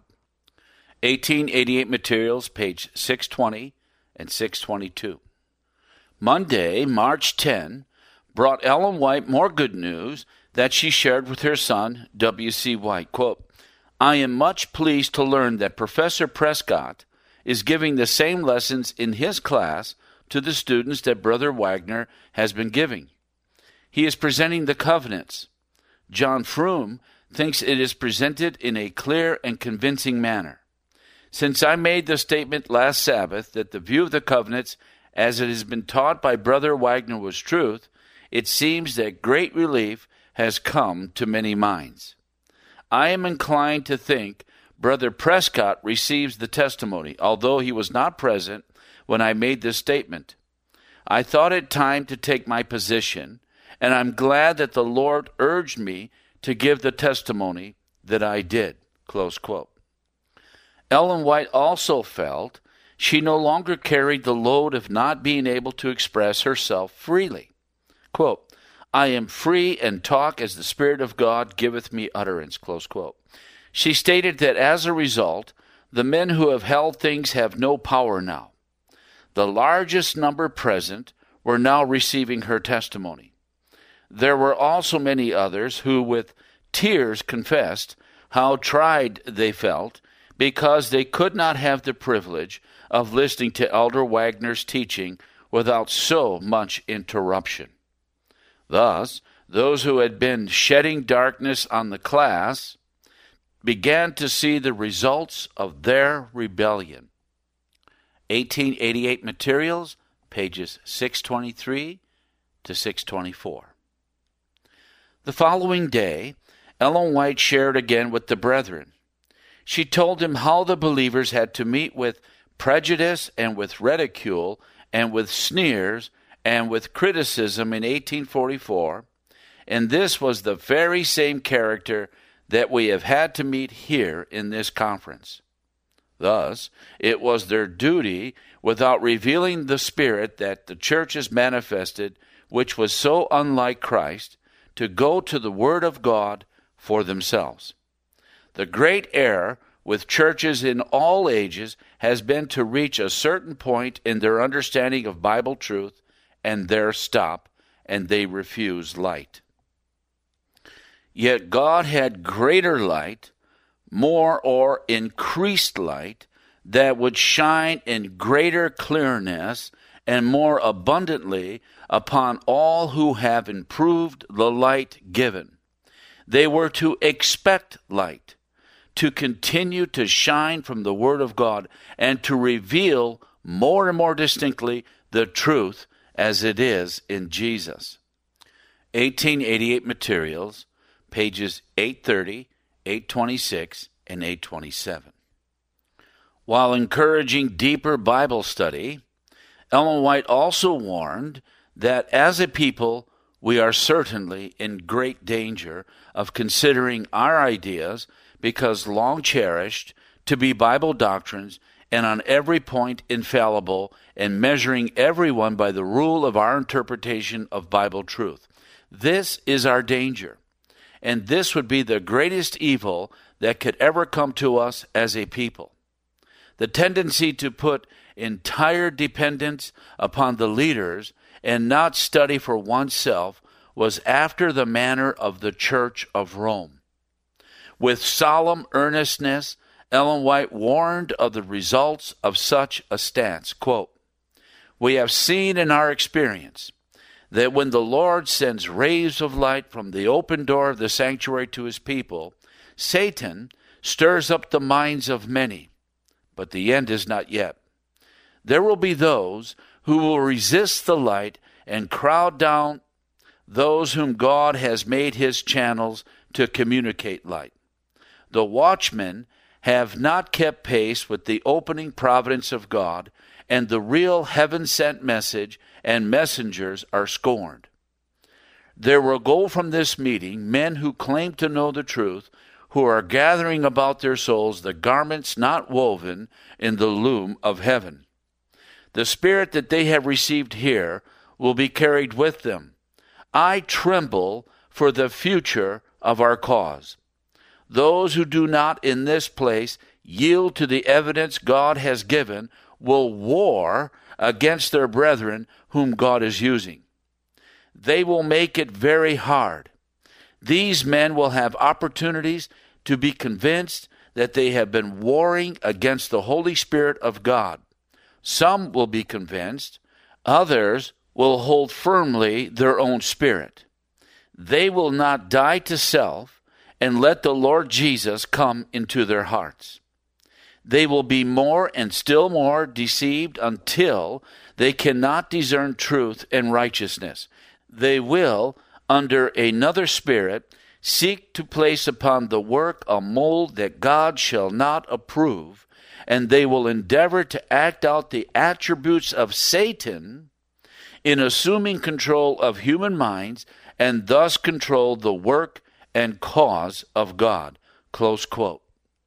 1888 Materials, page 620 and 622. Monday, March 10, brought Ellen White more good news that she shared with her son, W.C. White. Quote, "I am much pleased to learn that Professor Prescott is giving the same lessons in his class to the students that Brother Wagner has been giving. He is presenting the covenants. John Froome thinks it is presented in a clear and convincing manner. Since I made the statement last Sabbath that the view of the covenants as it has been taught by Brother Wagner was truth, it seems that great relief has come to many minds. I am inclined to think Brother Prescott receives the testimony, although he was not present when I made this statement. I thought it time to take my position, and I'm glad that the Lord urged me to give the testimony that I did." Close quote. Ellen White also felt she no longer carried the load of not being able to express herself freely. Quote, "I am free and talk as the Spirit of God giveth me utterance." Close quote. She stated that as a result, the men who have held things have no power now. The largest number present were now receiving her testimony. There were also many others who with tears confessed how tried they felt because they could not have the privilege of listening to Elder Wagner's teaching without so much interruption. Thus, those who had been shedding darkness on the class began to see the results of their rebellion. 1888 Materials, pages 623 to 624. The following day, Ellen White shared again with the brethren. She told them how the believers had to meet with prejudice and with ridicule and with sneers and with criticism in 1844, and this was the very same character that we have had to meet here in this conference. Thus, it was their duty, without revealing the spirit that the churches manifested, which was so unlike Christ, to go to the Word of God for themselves. The great error with churches in all ages has been to reach a certain point in their understanding of Bible truth, and there stop, and they refuse light. Yet God had greater light, more or increased light, that would shine in greater clearness and more abundantly upon all who have improved the light given. They were to expect light, to continue to shine from the Word of God, and to reveal more and more distinctly the truth as it is in Jesus. 1888 Materials, pages 830, 826, and 827. While encouraging deeper Bible study, Ellen White also warned that as a people, we are certainly in great danger of considering our ideas, because long cherished, to be Bible doctrines and on every point infallible, and measuring everyone by the rule of our interpretation of Bible truth. This is our danger, and this would be the greatest evil that could ever come to us as a people. The tendency to put entire dependence upon the leaders and not study for oneself was after the manner of the Church of Rome. With solemn earnestness, Ellen White warned of the results of such a stance. Quote, "We have seen in our experience that when the Lord sends rays of light from the open door of the sanctuary to his people, Satan stirs up the minds of many, but the end is not yet. There will be those who will resist the light and crowd down those whom God has made his channels to communicate light. The watchmen have not kept pace with the opening providence of God, and the real heaven-sent message and messengers are scorned. There will go from this meeting men who claim to know the truth, who are gathering about their souls the garments not woven in the loom of heaven. The spirit that they have received here will be carried with them. I tremble for the future of our cause. Those who do not in this place yield to the evidence God has given will war against their brethren whom God is using. They will make it very hard. These men will have opportunities to be convinced that they have been warring against the Holy Spirit of God. Some will be convinced, others will hold firmly their own spirit. They will not die to self and let the Lord Jesus come into their hearts. They will be more and still more deceived until they cannot discern truth and righteousness. They will, under another spirit, seek to place upon the work a mold that God shall not approve, and they will endeavor to act out the attributes of Satan in assuming control of human minds and thus control the work and cause of God." Close quote.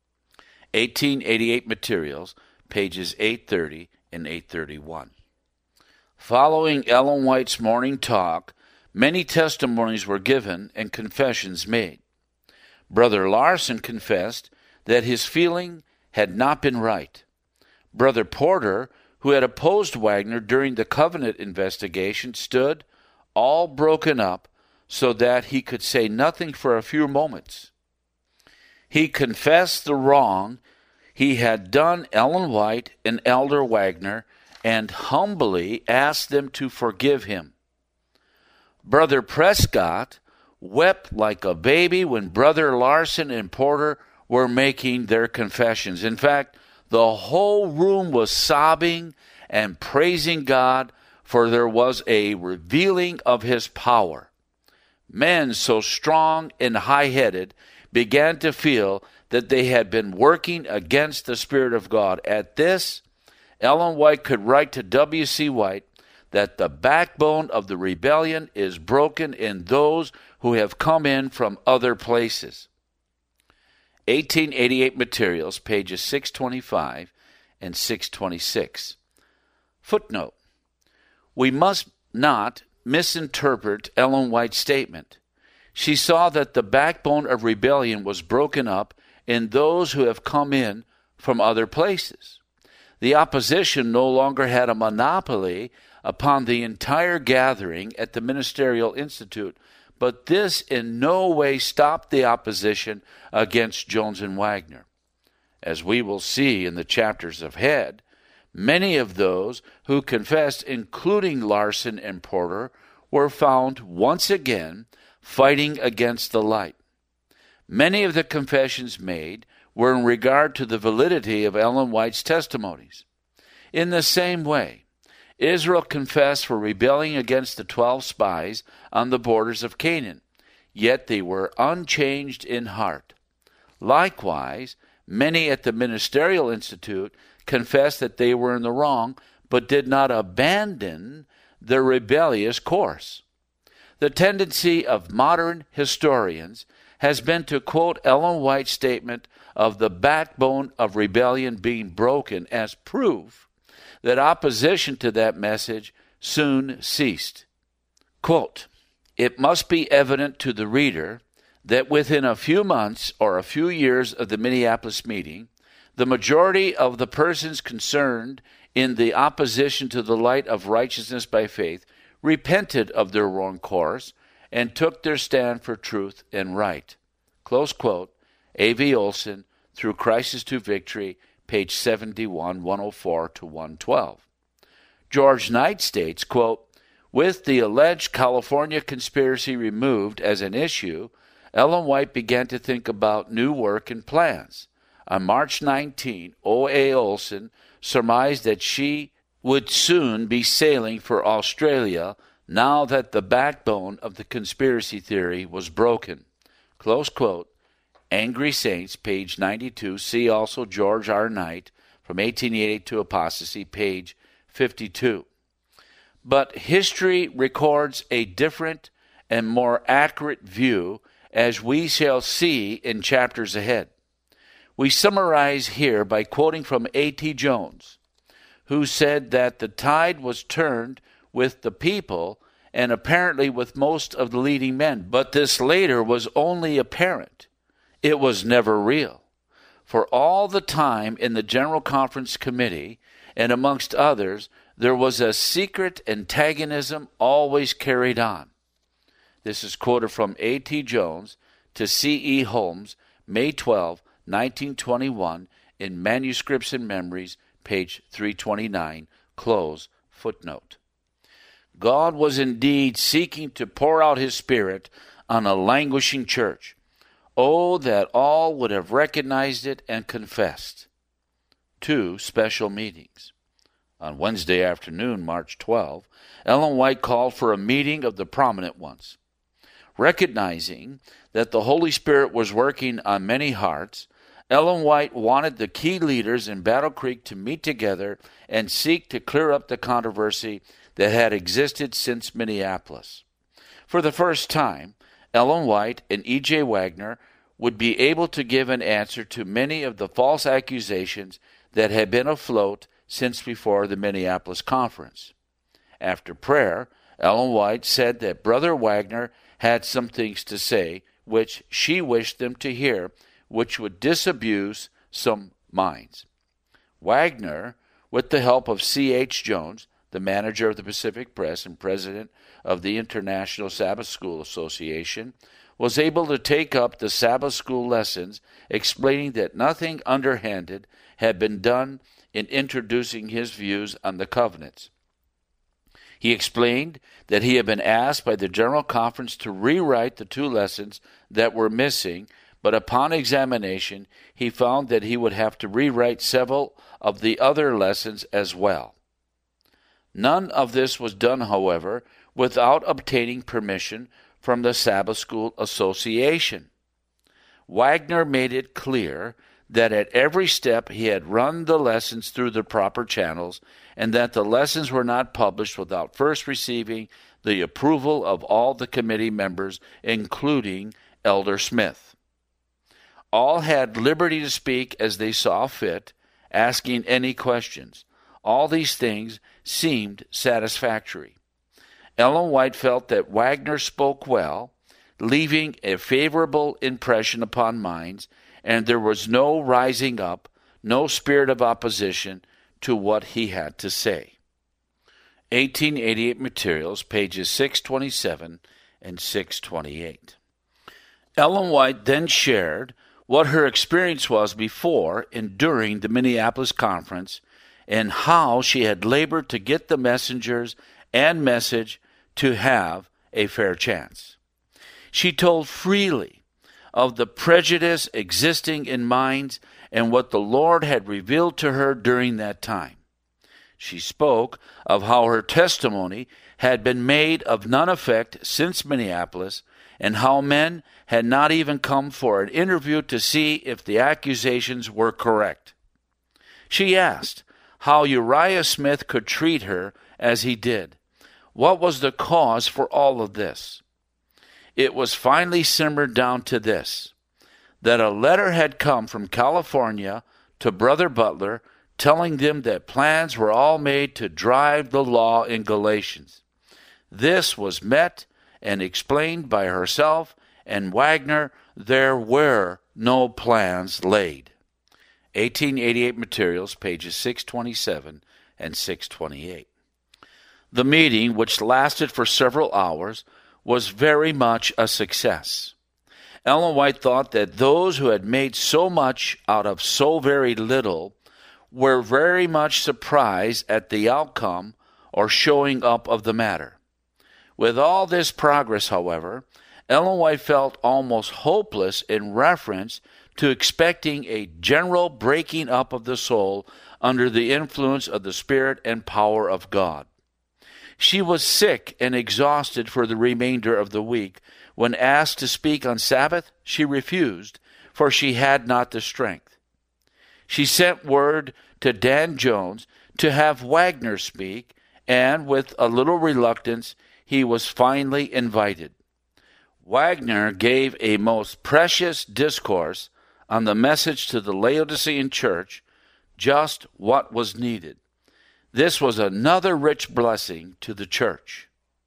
1888 Materials, pages 830 and 831. Following Ellen White's morning talk, many testimonies were given and confessions made. Brother Larson confessed that his feeling had not been right. Brother Porter, who had opposed Wagner during the Covenant investigation, stood all broken up so that he could say nothing for a few moments. He confessed the wrong he had done Ellen White and Elder Wagner and humbly asked them to forgive him. Brother Prescott wept like a baby when Brother Larson and Porter were making their confessions. In fact, the whole room was sobbing and praising God, for there was a revealing of his power. Men so strong and high-headed began to feel that they had been working against the Spirit of God. At this, Ellen White could write to W.C. White that the backbone of the rebellion is broken in those who have come in from other places. 1888 Materials, pages 625 and 626. Footnote: we must not misinterpret Ellen White's statement. She saw that the backbone of rebellion was broken up in those who have come in from other places. The opposition no longer had a monopoly upon the entire gathering at the Ministerial Institute, but this in no way stopped the opposition against Jones and Wagner. As we will see in the chapters ahead, many of those who confessed, including Larson and Porter, were found once again fighting against the light. Many of the confessions made were in regard to the validity of Ellen White's testimonies. In the same way, Israel confessed for rebelling against the 12 spies on the borders of Canaan, yet they were unchanged in heart. Likewise, many at the Ministerial Institute confessed that they were in the wrong, but did not abandon their rebellious course. The tendency of modern historians has been to quote Ellen White's statement of the backbone of rebellion being broken as proof that opposition to that message soon ceased. Quote, "It must be evident to the reader that within a few months or a few years of the Minneapolis meeting, the majority of the persons concerned in the opposition to the light of righteousness by faith repented of their wrong course and took their stand for truth and right." Close quote. A.V. Olson, Through Crisis to Victory, page 71, 104 to 112. George Knight states, quote, "With the alleged California conspiracy removed as an issue, Ellen White began to think about new work and plans. On March 19, O.A. Olson surmised that she would soon be sailing for Australia now that the backbone of the conspiracy theory was broken." Close quote. Angry Saints, page 92. See also George R. Knight, From 1888 to Apostasy, page 52. But history records a different and more accurate view, as we shall see in chapters ahead. We summarize here by quoting from A.T. Jones, who said that the tide was turned with the people and apparently with most of the leading men, but this later was only apparent. It was never real. For all the time in the General Conference Committee, and amongst others, there was a secret antagonism always carried on. This is quoted from A.T. Jones to C.E. Holmes, May 12, 1921, in Manuscripts and Memories, page 329, close footnote. God was indeed seeking to pour out his Spirit on a languishing church. Oh, that all would have recognized it and confessed. 2 special meetings. On Wednesday afternoon, March 12, Ellen White called for a meeting of the prominent ones. Recognizing that the Holy Spirit was working on many hearts, Ellen White wanted the key leaders in Battle Creek to meet together and seek to clear up the controversy that had existed since Minneapolis. For the first time, Ellen White and E.J. Wagner would be able to give an answer to many of the false accusations that had been afloat since before the Minneapolis Conference. After prayer, Ellen White said that Brother Wagner had some things to say which she wished them to hear, which would disabuse some minds. Wagner, with the help of C.H. Jones, the manager of the Pacific Press and president of the International Sabbath School Association, was able to take up the Sabbath school lessons, explaining that nothing underhanded had been done in introducing his views on the covenants. He explained that he had been asked by the General Conference to rewrite the 2 lessons that were missing, but upon examination he found that he would have to rewrite several of the other lessons as well. None of this was done, however, without obtaining permission from the Sabbath School Association. Wagner made it clear that at every step he had run the lessons through the proper channels, and that the lessons were not published without first receiving the approval of all the committee members, including Elder Smith. All had liberty to speak as they saw fit, asking any questions. All these things seemed satisfactory. Ellen White felt that Wagner spoke well, leaving a favorable impression upon minds, and there was no rising up, no spirit of opposition to what he had to say. 1888 Materials, pages 627 and 628. Ellen White then shared what her experience was before and during the Minneapolis conference and how she had labored to get the messengers and message to have a fair chance. She told freely of the prejudice existing in minds and what the Lord had revealed to her during that time. She spoke of how her testimony had been made of none effect since Minneapolis, and how men had not even come for an interview to see if the accusations were correct. She asked how Uriah Smith could treat her as he did. What was the cause for all of this? It was finally simmered down to this, that a letter had come from California to Brother Butler telling them that plans were all made to drive the law in Galatians. This was met and explained by herself and Wagner. There were no plans laid. 1888 Materials, pages 627 and 628. The meeting, which lasted for several hours, was very much a success. Ellen White thought that those who had made so much out of so very little were very much surprised at the outcome or showing up of the matter. With all this progress, however, Ellen White felt almost hopeless in reference to expecting a general breaking up of the soul under the influence of the Spirit and power of God. She was sick and exhausted for the remainder of the week. When asked to speak on Sabbath, she refused, for she had not the strength. She sent word to Dan Jones to have Wagner speak, and with a little reluctance, he was finally invited. Wagner gave a most precious discourse on the message to the Laodicean church, just what was needed. This was another rich blessing to the church.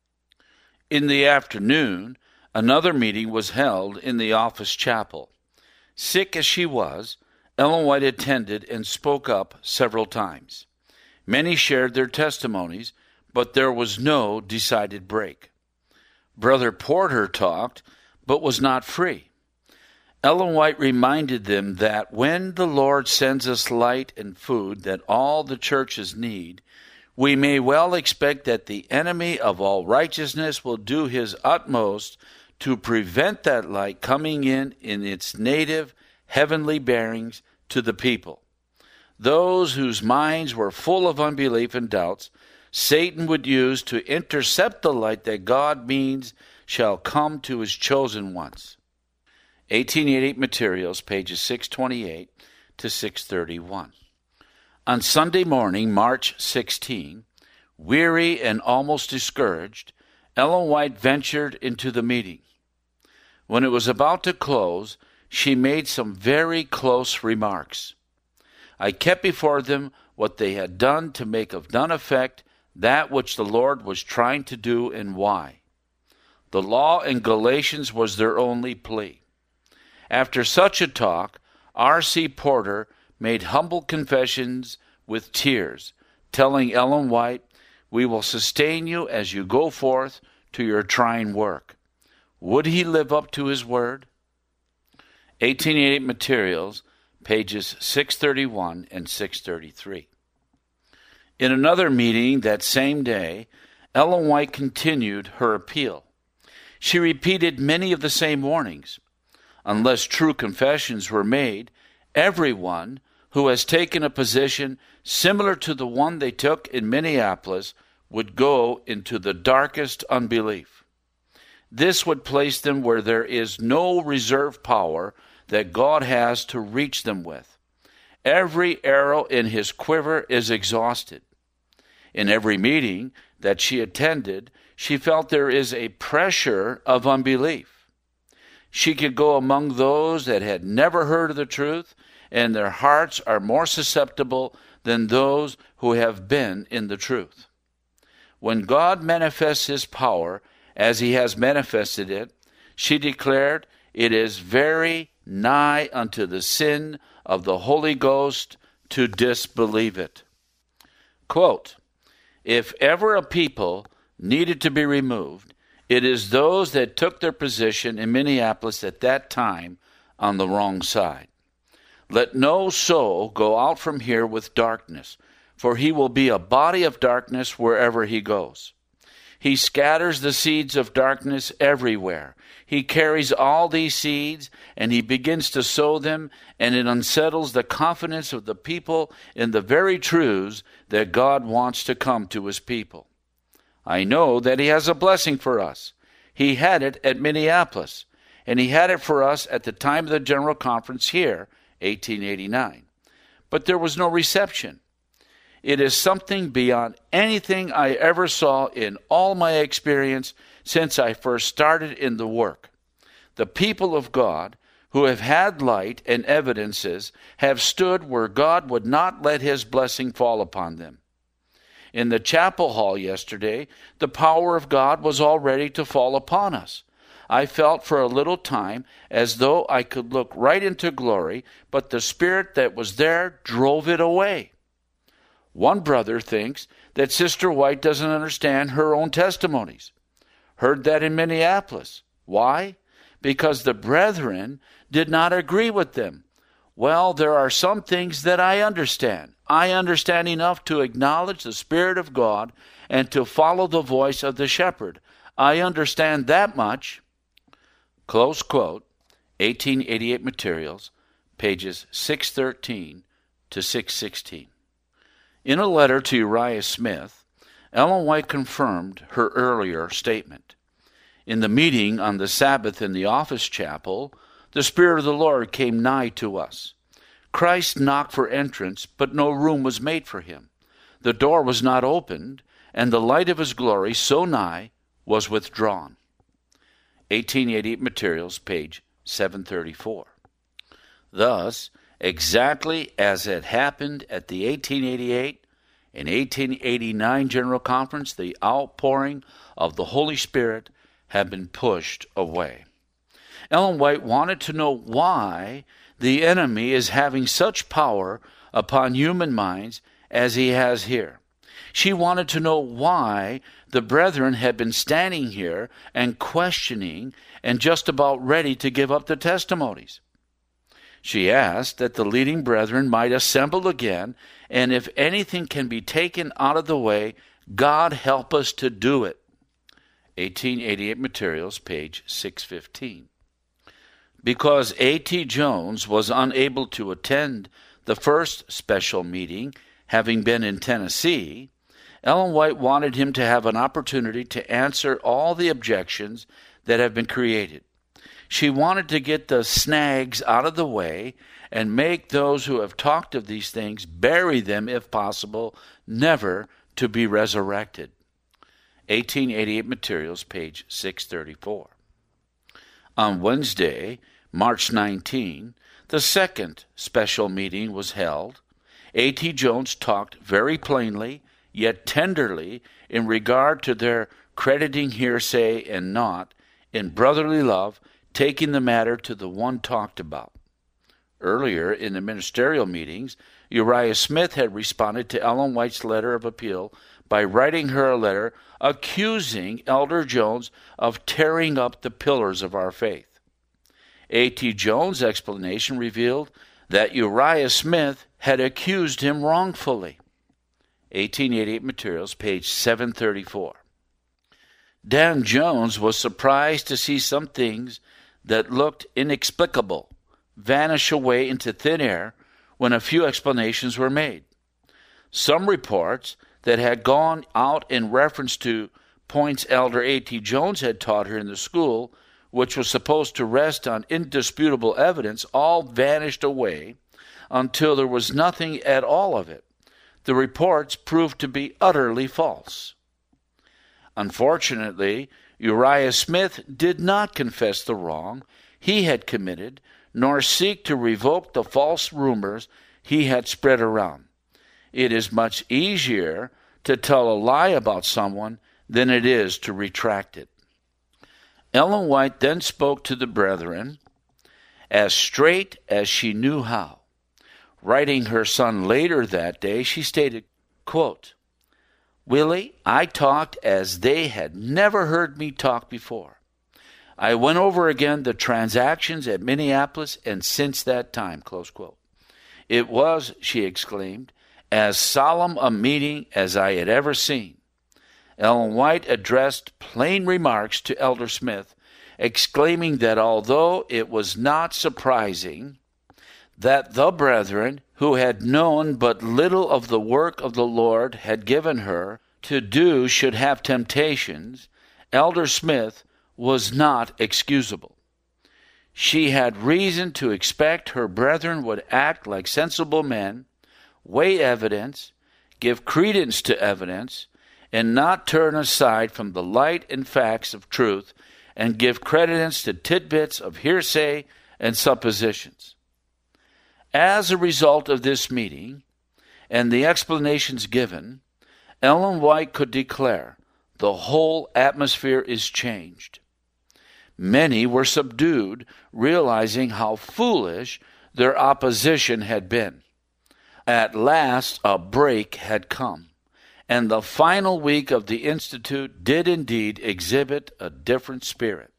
In the afternoon, another meeting was held in the office chapel. Sick as she was, Ellen White attended and spoke up several times. Many shared their testimonies, but there was no decided break. Brother Porter talked, but was not free. Ellen White reminded them that when the Lord sends us light and food that all the churches need, we may well expect that the enemy of all righteousness will do his utmost to prevent that light coming in its native heavenly bearings to the people. Those whose minds were full of unbelief and doubts, Satan would use to intercept the light that God means shall come to his chosen ones. 1888 Materials, pages 628 to 631. On Sunday morning, March 16, weary and almost discouraged, Ellen White ventured into the meeting. When it was about to close, she made some very close remarks. I kept before them what they had done to make of none effect that which the Lord was trying to do and why. The law in Galatians was their only plea. After such a talk, R.C. Porter made humble confessions with tears, telling Ellen White, "We will sustain you as you go forth to your trying work." Would he live up to his word? 1888 Materials, pages 631 and 633. In another meeting that same day, Ellen White continued her appeal. She repeated many of the same warnings. Unless true confessions were made, everyone who has taken a position similar to the one they took in Minneapolis would go into the darkest unbelief. This would place them where there is no reserve power that God has to reach them with. Every arrow in his quiver is exhausted. In every meeting that she attended, she felt there is a pressure of unbelief. She could go among those that had never heard of the truth, and their hearts are more susceptible than those who have been in the truth. When God manifests his power, as he has manifested it, she declared, it is very nigh unto the sin of the Holy Ghost to disbelieve it. Quote, if ever a people needed to be removed, it is those that took their position in Minneapolis at that time on the wrong side. Let no soul go out from here with darkness, for he will be a body of darkness wherever he goes. He scatters the seeds of darkness everywhere. He carries all these seeds, and he begins to sow them, and it unsettles the confidence of the people in the very truths that God wants to come to his people. I know that he has a blessing for us. He had it at Minneapolis, and he had it for us at the time of the General Conference here, 1889. But there was no reception. It is something beyond anything I ever saw in all my experience since I first started in the work. The people of God who have had light and evidences have stood where God would not let his blessing fall upon them. In the chapel hall yesterday, the power of God was all ready to fall upon us. I felt for a little time as though I could look right into glory, but the Spirit that was there drove it away. One brother thinks that Sister White doesn't understand her own testimonies. Heard that in Minneapolis. Why? Because the brethren did not agree with them. Well, there are some things that I understand. I understand enough to acknowledge the Spirit of God and to follow the voice of the shepherd. I understand that much. Close quote, 1888 Materials, pages 613 to 616. In a letter to Uriah Smith, Ellen White confirmed her earlier statement. In the meeting on the Sabbath in the office chapel, the Spirit of the Lord came nigh to us. Christ knocked for entrance, but no room was made for him. The door was not opened, and the light of his glory so nigh was withdrawn. 1888 Materials, page 734. Thus, exactly as had happened at the 1888 and 1889 General Conference, the outpouring of the Holy Spirit had been pushed away. Ellen White wanted to know why the enemy is having such power upon human minds as he has here. She wanted to know why the brethren had been standing here and questioning and just about ready to give up the testimonies. She asked that the leading brethren might assemble again, and if anything can be taken out of the way, God help us to do it. 1888 Materials, page 615. Because A.T. Jones was unable to attend the first special meeting, having been in Tennessee, Ellen White wanted him to have an opportunity to answer all the objections that have been created. She wanted to get the snags out of the way and make those who have talked of these things bury them, if possible, never to be resurrected. 1888 Materials, page 634. On Wednesday, March 19, the second special meeting was held. A.T. Jones talked very plainly, yet tenderly, in regard to their crediting hearsay and not, in brotherly love, taking the matter to the one talked about. Earlier, in the ministerial meetings, Uriah Smith had responded to Ellen White's letter of appeal by writing her a letter accusing Elder Jones of tearing up the pillars of our faith. A.T. Jones' explanation revealed that Uriah Smith had accused him wrongfully. 1888 Materials, page 734. Dan Jones was surprised to see some things that looked inexplicable vanish away into thin air when a few explanations were made. Some reports that had gone out in reference to points Elder A.T. Jones had taught her in the school, which was supposed to rest on indisputable evidence, all vanished away until there was nothing at all of it. The reports proved to be utterly false. Unfortunately, Uriah Smith did not confess the wrong. he had committed, nor seek to revoke the false rumors he had spread around. It is much easier to tell a lie about someone than it is to retract it. Ellen White then spoke to the brethren as straight as she knew how. Writing her son later that day, she stated, quote, "Willie, I talked as they had never heard me talk before. I went over again the transactions at Minneapolis and since that time," close quote. "It was," she exclaimed, "as solemn a meeting as I had ever seen." Ellen White addressed plain remarks to Elder Smith, exclaiming that although it was not surprising that the brethren who had known but little of the work of the Lord had given her to do should have temptations, Elder Smith was not excusable. She had reason to expect her brethren would act like sensible men, weigh evidence, give credence to evidence, and not turn aside from the light and facts of truth and give credence to tidbits of hearsay and suppositions. As a result of this meeting and the explanations given, Ellen White could declare, "The whole atmosphere is changed." Many were subdued, realizing how foolish their opposition had been. At last a break had come, and the final week of the Institute did indeed exhibit a different spirit.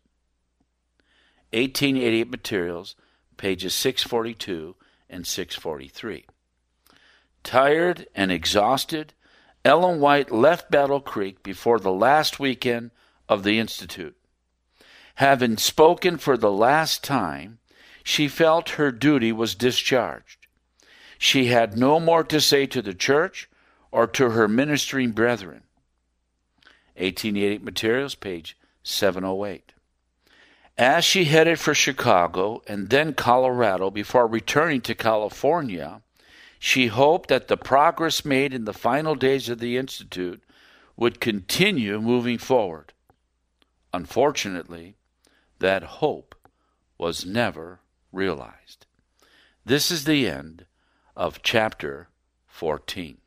1888 Materials, pages 642 and 643. Tired and exhausted, Ellen White left Battle Creek before the last weekend of the Institute. Having spoken for the last time, she felt her duty was discharged. She had no more to say to the church or to her ministering brethren. 1888 Materials, page 708. As she headed for Chicago and then Colorado before returning to California, she hoped that the progress made in the final days of the Institute would continue moving forward. Unfortunately, that hope was never realized. This is the end of chapter 14.